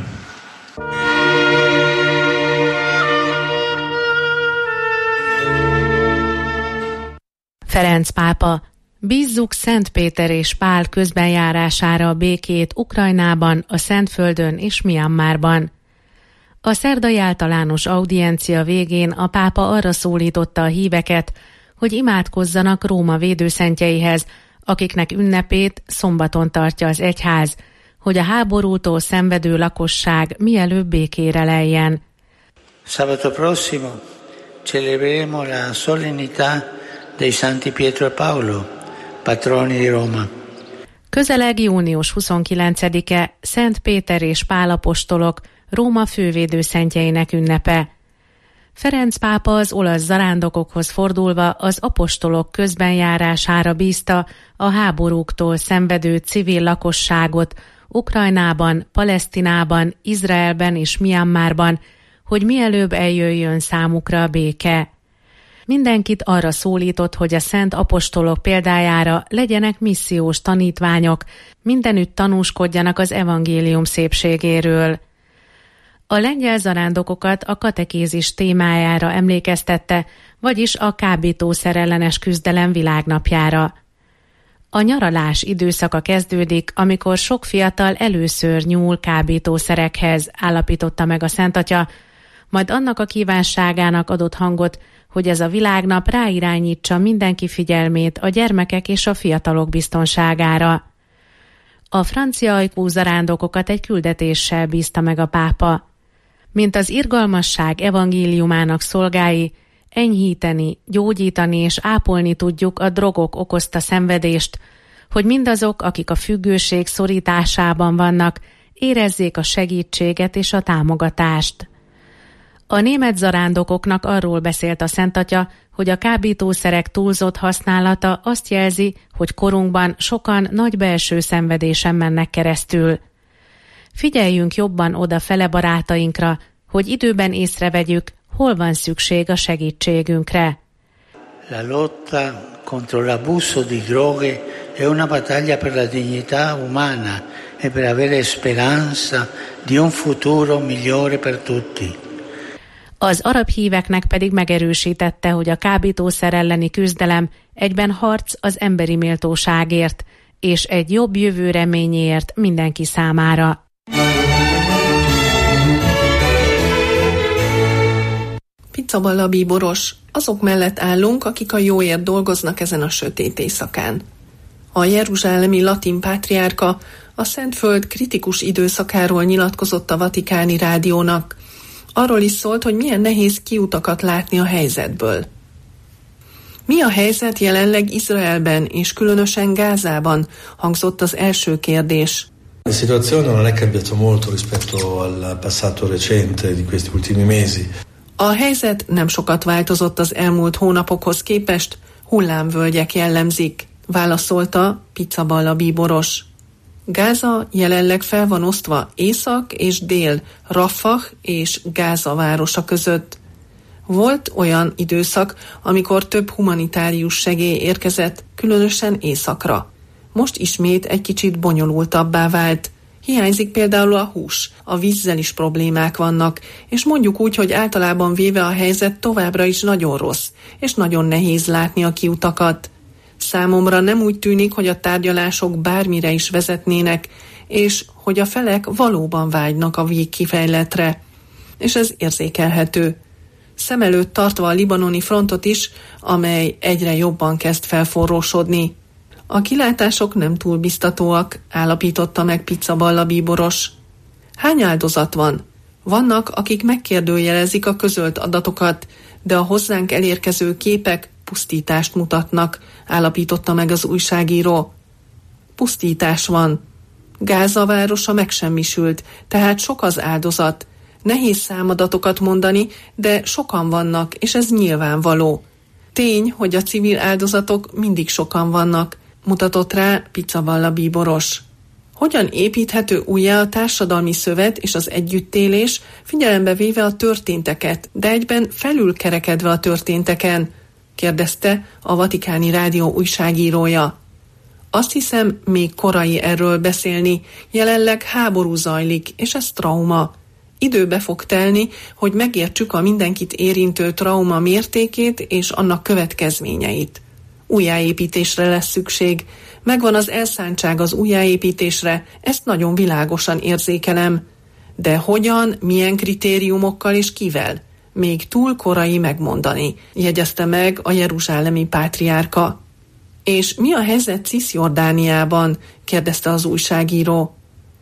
Ferenc pápa: bízzuk Szent Péter és Pál közbenjárására a békét Ukrajnában, a Szentföldön és Myanmarban. A szerdai általános audiencia végén a pápa arra szólította a híveket, hogy imádkozzanak Róma védőszentjeihez, akiknek ünnepét szombaton tartja az egyház, hogy a háborútól szenvedő lakosság mielőbb békére leljen. Sabato prossimo celebreremo la solennità dei Santi Pietro e Paolo, patroni di Roma. Közeleg június 29-e Szent Péter és Pál apostolok, Róma fővédőszentjeinek ünnepe. Ferenc pápa az olasz zarándokokhoz fordulva az apostolok közbenjárására bízta a háborúktól szenvedő civil lakosságot Ukrajnában, Palesztinában, Izraelben és Myanmarban, hogy mielőbb eljöjjön számukra a béke. Mindenkit arra szólított, hogy a szent apostolok példájára legyenek missziós tanítványok, mindenütt tanúskodjanak az evangélium szépségéről. A lengyel zarándokokat a katekézis témájára emlékeztette, vagyis a kábítószerellenes küzdelem világnapjára. A nyaralás időszaka kezdődik, amikor sok fiatal először nyúl kábítószerekhez, állapította meg a Szentatya, majd annak a kívánságának adott hangot, hogy ez a világnap ráirányítsa mindenki figyelmét a gyermekek és a fiatalok biztonságára. A francia ajkú zarándokokat egy küldetéssel bízta meg a pápa. Mint az irgalmasság evangéliumának szolgái, enyhíteni, gyógyítani és ápolni tudjuk a drogok okozta szenvedést, hogy mindazok, akik a függőség szorításában vannak, érezzék a segítséget és a támogatást. A német zarándokoknak arról beszélt a Szentatya, hogy a kábítószerek túlzott használata azt jelzi, hogy korunkban sokan nagy belső szenvedésen mennek keresztül. Figyeljünk jobban oda fele barátainkra, hogy időben észrevegyük, hol van szükség a segítségünkre. La lotta contro l'abuso di droghe è una battaglia per la dignità umana e per avere speranza di un futuro migliore per tutti. Az arab híveknek pedig megerősítette, hogy a kábítószer elleni küzdelem egyben harc az emberi méltóságért, és egy jobb jövő reményéért mindenki számára. Pizzaballa bíboros, azok mellett állunk, akik a jóért dolgoznak ezen a sötét éjszakán. A jeruzsálemi latin pátriárka a Szentföld kritikus időszakáról nyilatkozott a Vatikáni Rádiónak. Arról is szólt, hogy milyen nehéz kiutakat látni a helyzetből. Mi a helyzet jelenleg Izraelben és különösen Gázában, hangzott az első kérdés. La situazione non è cambiata molto rispetto al passato recente di questi ultimi mesi. A helyzet nem sokat változott az elmúlt hónapokhoz képest, hullámvölgyek jellemzik, válaszolta Pizzaballa bíboros. Gáza jelenleg fel van osztva észak és dél, Rafah és Gáza városa között. Volt olyan időszak, amikor több humanitárius segély érkezett, különösen északra. Most ismét egy kicsit bonyolultabbá vált. Hiányzik például a hús, a vízzel is problémák vannak, és mondjuk úgy, hogy általában véve a helyzet továbbra is nagyon rossz, és nagyon nehéz látni a kiutakat. Számomra nem úgy tűnik, hogy a tárgyalások bármire is vezetnének, és hogy a felek valóban vágynak a végkifejletre. És ez érzékelhető. Szem előtt tartva a libanoni frontot is, amely egyre jobban kezd felforrósodni. A kilátások nem túl biztatóak, állapította meg Pizzaballa bíboros. Hány áldozat van? Vannak, akik megkérdőjelezik a közölt adatokat, de a hozzánk elérkező képek pusztítást mutatnak, állapította meg az újságíró. Pusztítás van. Gáza városa megsemmisült, tehát sok az áldozat. Nehéz számadatokat mondani, de sokan vannak, és ez nyilvánvaló. Tény, hogy a civil áldozatok mindig sokan vannak, mutatott rá Pizzaballa bíboros. Hogyan építhető újjá a társadalmi szövet és az együttélés, figyelembe véve a történteket, de egyben felülkerekedve a történteken? kérdezte a Vatikáni Rádió újságírója. Azt hiszem, még korai erről beszélni, jelenleg háború zajlik, és ez trauma. Időbe fog telni, hogy megértsük a mindenkit érintő trauma mértékét és annak következményeit. Újjáépítésre lesz szükség. Megvan az elszántság az újjáépítésre, ezt nagyon világosan érzékelem. De hogyan, milyen kritériumokkal és kivel? Még túl korai megmondani, jegyezte meg a jeruzsálemi pátriárka. És mi a helyzet Cisjordániában? Kérdezte az újságíró.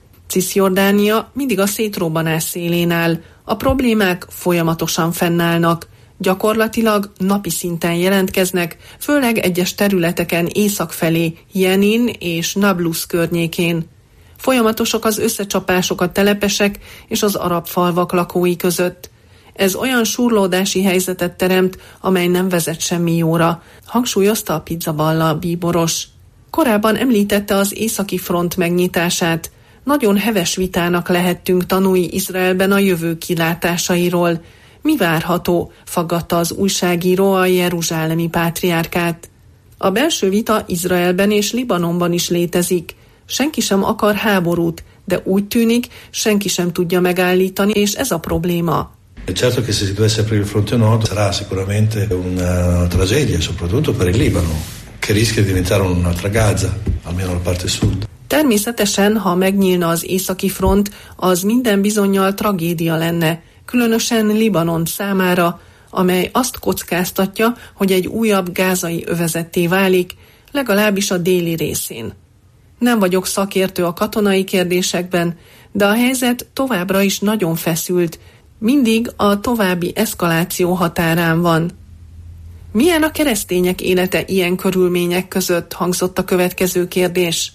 Cisjordánia mindig a szétrobbanás szélén áll. A problémák folyamatosan fennállnak. Gyakorlatilag napi szinten jelentkeznek, főleg egyes területeken észak felé, Jenin és Nablus környékén. Folyamatosak az összecsapások a telepesek és az arab falvak lakói között. Ez olyan surlódási helyzetet teremt, amely nem vezet semmi jóra, hangsúlyozta a Pizzaballa bíboros. Korábban említette az északi front megnyitását. Nagyon heves vitának lehettünk tanúi Izraelben a jövő kilátásairól. Mi várható? Faggatta az újságíró a jeruzsálemi pátriárkát. A belső vita Izraelben és Libanonban is létezik. Senki sem akar háborút, de úgy tűnik, senki sem tudja megállítani, és ez a probléma. Certo che se si dovesse aprire il fronte nord sarà sicuramente una tragedia, soprattutto per il Libano, che rischia di diventare un'altra Gaza, almeno la parte sud. Természetesen, ha megnyílna az északi front, az minden bizonnyal tragédia lenne, különösen Libanon számára, amely azt kockáztatja, hogy egy újabb gázai övezetté válik, legalábbis a déli részén. Nem vagyok szakértő a katonai kérdésekben, de a helyzet továbbra is nagyon feszült, mindig a további eszkaláció határán van. Milyen a keresztények élete ilyen körülmények között, hangzott a következő kérdés.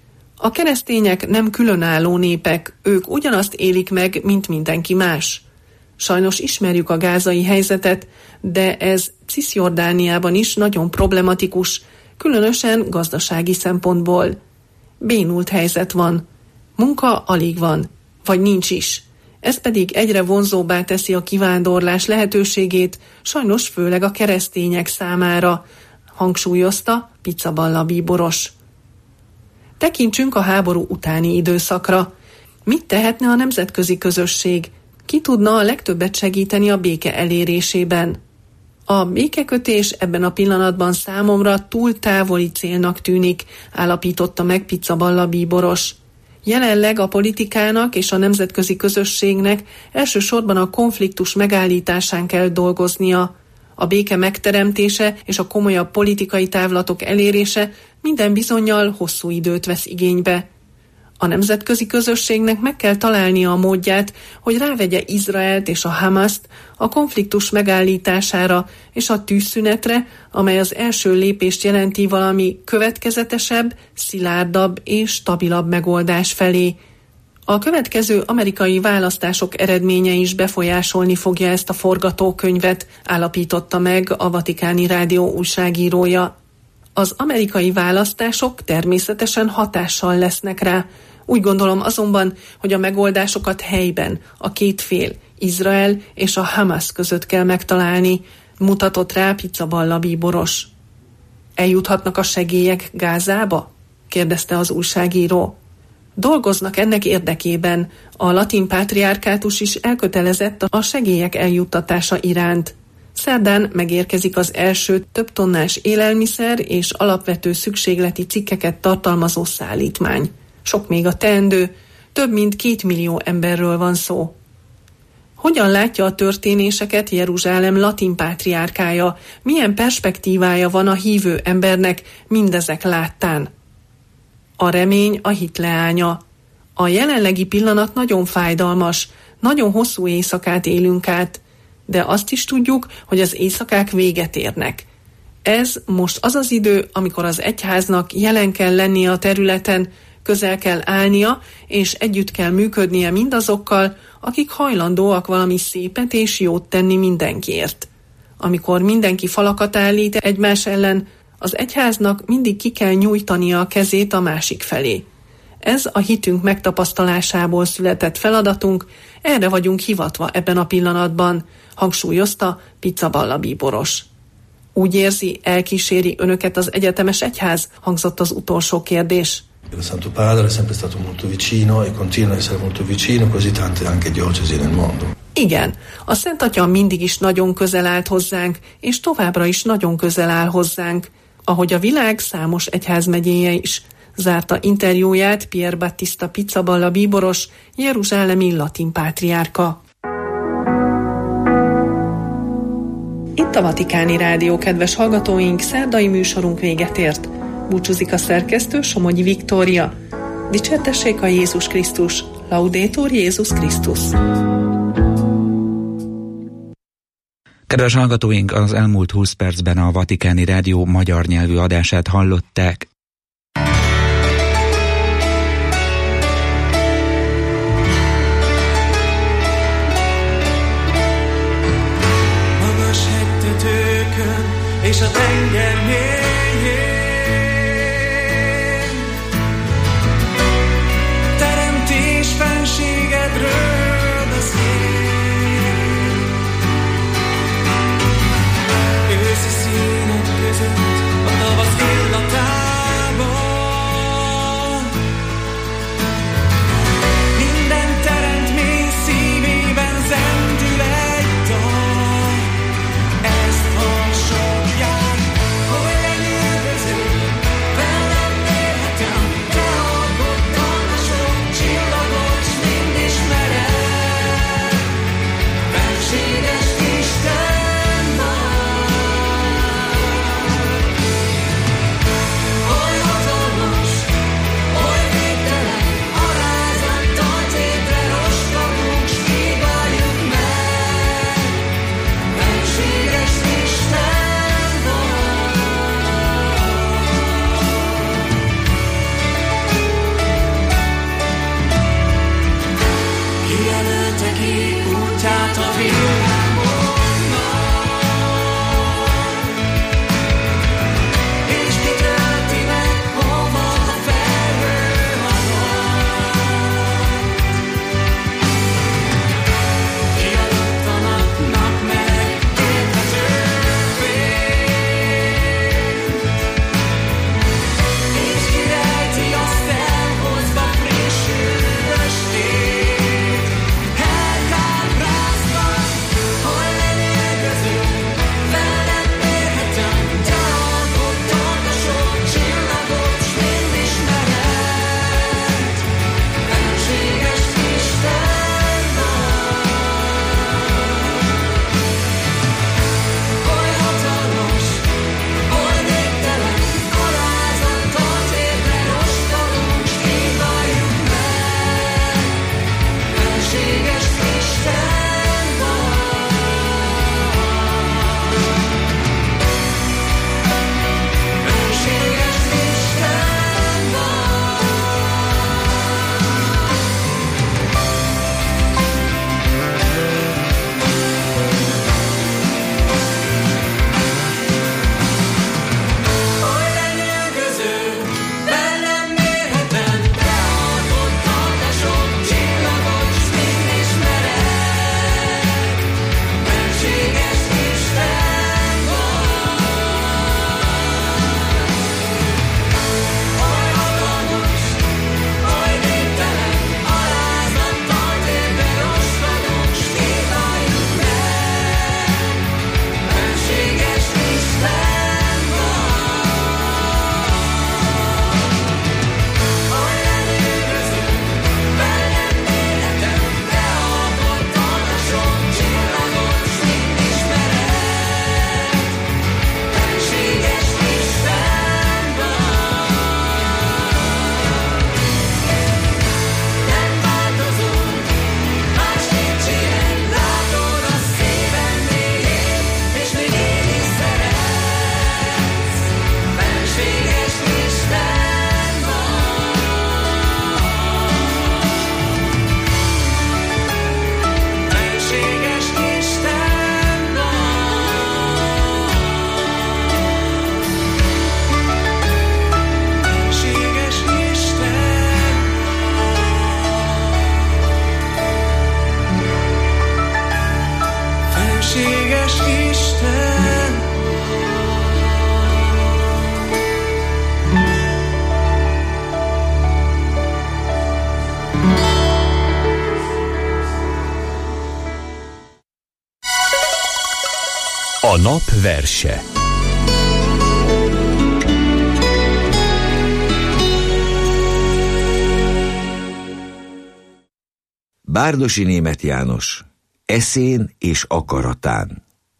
A keresztények nem különálló népek, ők ugyanazt élik meg, mint mindenki más. Sajnos ismerjük a gázai helyzetet, de ez Cisjordániában is nagyon problematikus, különösen gazdasági szempontból. Bénult helyzet van. Munka alig van, vagy nincs is. Ez pedig egyre vonzóbbá teszi a kivándorlás lehetőségét, sajnos főleg a keresztények számára, hangsúlyozta Pizzaballa bíboros. Tekintsünk a háború utáni időszakra. Mit tehetne a nemzetközi közösség? Ki tudna a legtöbbet segíteni a béke elérésében? A békekötés ebben a pillanatban számomra túl távoli célnak tűnik, állapította meg Pizzaballa bíboros. Jelenleg a politikának és a nemzetközi közösségnek elsősorban a konfliktus megállításán kell dolgoznia. A béke megteremtése és a komolyabb politikai távlatok elérése minden bizonnyal hosszú időt vesz igénybe. A nemzetközi közösségnek meg kell találnia a módját, hogy rávegye Izraelt és a Hamaszt a konfliktus megállítására és a tűzszünetre, amely az első lépést jelenti valami következetesebb, szilárdabb és stabilabb megoldás felé. A következő amerikai választások eredménye is befolyásolni fogja ezt a forgatókönyvet, állapította meg a Vatikáni Rádió újságírója. Az amerikai választások természetesen hatással lesznek rá. Úgy gondolom azonban, hogy a megoldásokat helyben, a két fél, Izrael és a Hamas között kell megtalálni, mutatott rá Pizzaballa bíboros. Eljuthatnak a segélyek Gázába? Kérdezte az újságíró. Dolgoznak ennek érdekében. A latin pátriárkátus is elkötelezett a segélyek eljuttatása iránt. Szerdán megérkezik az első több tonnás élelmiszer és alapvető szükségleti cikkeket tartalmazó szállítmány. Sok még a teendő, több mint 2 millió emberről van szó. Hogyan látja a történéseket Jeruzsálem latin pátriárkája? Milyen perspektívája van a hívő embernek mindezek láttán? A remény a hit leánya. A jelenlegi pillanat nagyon fájdalmas, nagyon hosszú éjszakát élünk át, de azt is tudjuk, hogy az éjszakák véget érnek. Ez most az az idő, amikor az egyháznak jelen kell lennie a területen, közel kell állnia, és együtt kell működnie mindazokkal, akik hajlandóak valami szépet és jót tenni mindenkiért. Amikor mindenki falakat állít egymás ellen, az egyháznak mindig ki kell nyújtania a kezét a másik felé. Ez a hitünk megtapasztalásából született feladatunk, erre vagyunk hivatva ebben a pillanatban, hangsúlyozta Pizzaballa bíboros. Úgy érzi, elkíséri önöket az egyetemes egyház? Hangzott az utolsó kérdés. Il Santo Padre è sempre stato molto vicino e continua a essere molto vicino, così tante anche diocesi nel mondo. Igen, a Szent Atya mindig is nagyon közel állt hozzánk, és továbbra is nagyon közel áll hozzánk, ahogy a világ számos egyházmegyéje is. Zárta interjúját Pier Battista Pizzaballa bíboros, jeruzsálemi latin pátriárka. Itt a Vatikáni Rádió, kedves hallgatóink, szerdai műsorunk véget ért. Búcsúzik a szerkesztő, Somogyi Viktória. Dicsértessék a Jézus Krisztus, Laudetur Jézus Krisztus. Kedves hallgatóink, az elmúlt 20 percben a Vatikáni Rádió magyar nyelvű adását hallották. Magas hegytetőkön és a tenger mélyén teremtés fenségedről beszél. Őszi színek között a tavasz illatán A nap verse. Bárdossy Németh János, eszén és akaratán.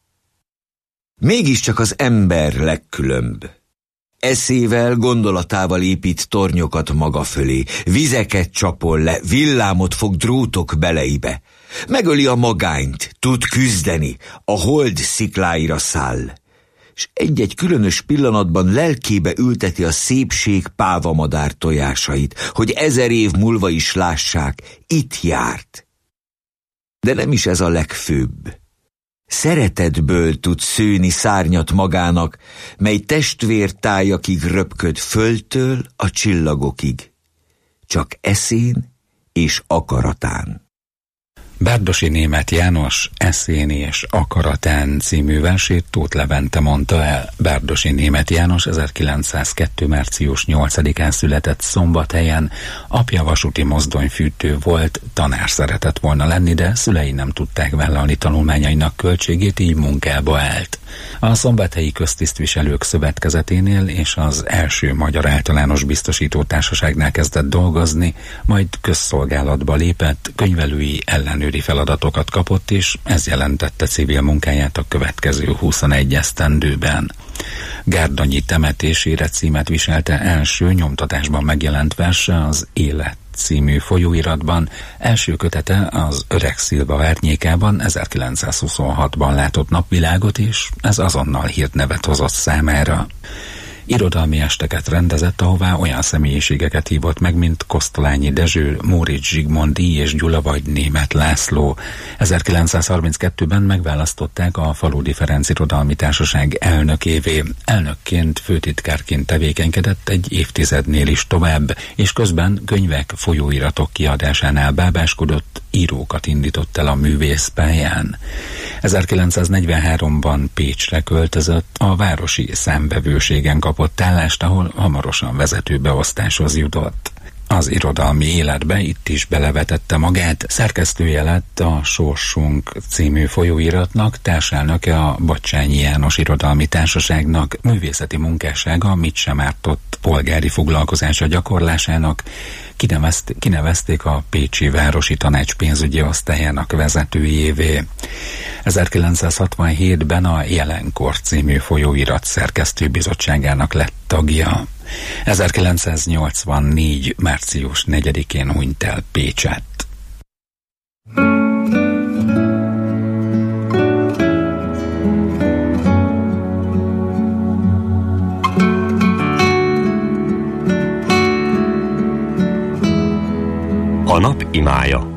Mégiscsak az ember legkülönbb. Eszével, gondolatával épít tornyokat maga fölé, vizeket csapol le, villámot fog drótok beleibe. Megöli a magányt, tud küzdeni, a hold szikláira száll. S egy-egy különös pillanatban lelkébe ülteti a szépség pávamadár tojásait, hogy 1000 év múlva is lássák, itt járt. De nem is ez a legfőbb. Szeretetből tud szőni szárnyat magának, mely testvértájakig röpköd földtől a csillagokig. Csak eszén és akaratán. Bárdossy Németh János eszén és akaratán című versét Tóth Levente mondta el. Bárdossy Németh János 1902. március 8-án született Szombathelyen, apja vasúti mozdonyfűtő volt, tanár szeretett volna lenni, de szülei nem tudták vállalni tanulmányainak költségét, így munkába állt. A Szombathelyi Köztisztviselők Szövetkezeténél és az első Magyar Általános Biztosító Társaságnál kezdett dolgozni, majd közszolgálatba lépett, könyvelői ellenőri feladatokat kapott, és ez jelentette civil munkáját a következő 21 esztendőben. Gárdonyi temetésére címet viselte első nyomtatásban megjelent verse az Élet című folyóiratban, első kötete az Öreg Szilva árnyékában 1926-ban látott napvilágot, és ez azonnal hírnevet hozott számára. Irodalmi esteket rendezett, ahová olyan személyiségeket hívott meg, mint Kosztolányi Dezső, Móricz Zsigmond díj és Gyula vagy Németh László. 1932-ben megválasztották a Faludi Ferenc Irodalmi Társaság elnökévé. Elnökként, főtitkárként tevékenykedett egy évtizednél is tovább, és közben könyvek, folyóiratok kiadásánál bábáskodott, írókat indított el a művészpályán. 1943-ban Pécsre költözött, a városi számvevőségen kapott állást, ahol hamarosan vezetőbeosztáshoz jutott. Az irodalmi életbe itt is belevetette magát, szerkesztője lett a Sorsunk című folyóiratnak, társelnöke a Batthyány János Irodalmi Társaságnak, művészeti munkássága mit sem ártott polgári foglalkozása gyakorlásának, kinevezték a Pécsi Városi Tanács pénzügyi osztályának vezetőjévé. 1967-ben a Jelenkor című folyóirat szerkesztőbizottságának lett tagja. 1984. március 4-én hunyt el Pécsett. A nap imája.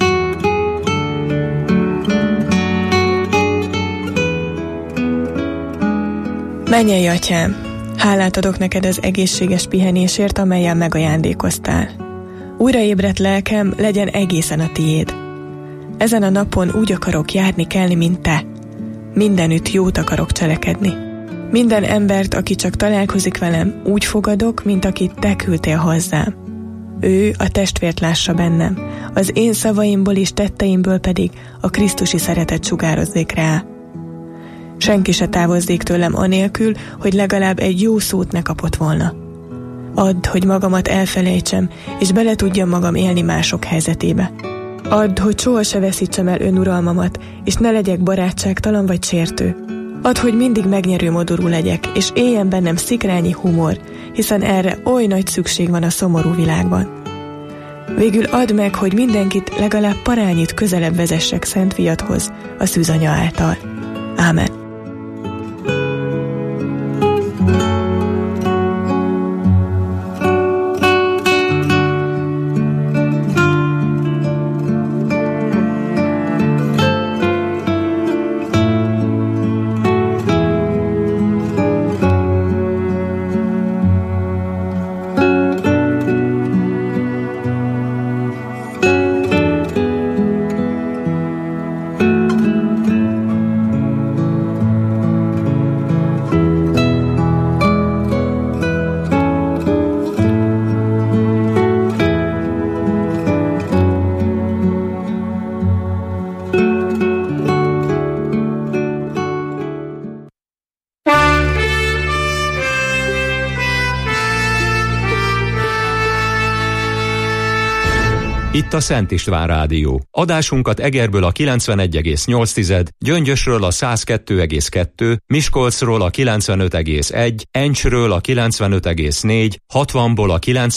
Mennyei Atyám, hálát adok neked az egészséges pihenésért, amellyel megajándékoztál. Újraébredt lelkem legyen egészen a tiéd. Ezen a napon úgy akarok járni kelni, mint te. Mindenütt jót akarok cselekedni. Minden embert, aki csak találkozik velem, úgy fogadok, mint akit te küldtél hozzám. Ő a testvért lássa bennem, az én szavaimból és tetteimből pedig a krisztusi szeretet sugározzék rá. Senki se távozzék tőlem anélkül, hogy legalább egy jó szót ne kapott volna. Add, hogy magamat elfelejtsem, és bele tudjam magam élni mások helyzetébe. Add, hogy soha se veszítsem el önuralmamat, és ne legyek barátságtalan vagy sértő. Add, hogy mindig megnyerő modorú legyek, és éljen bennem szikrányi humor, hiszen erre oly nagy szükség van a szomorú világban. Végül add meg, hogy mindenkit legalább parányit közelebb vezessek Szent Fiadhoz, a szűzanya által. Ámen. Itt a Szent István Rádió. Adásunkat Egerből a 91,8, Gyöngyösről a 102,2, Miskolcról a 95,1, Encsről a 95,4, 60-ból a 90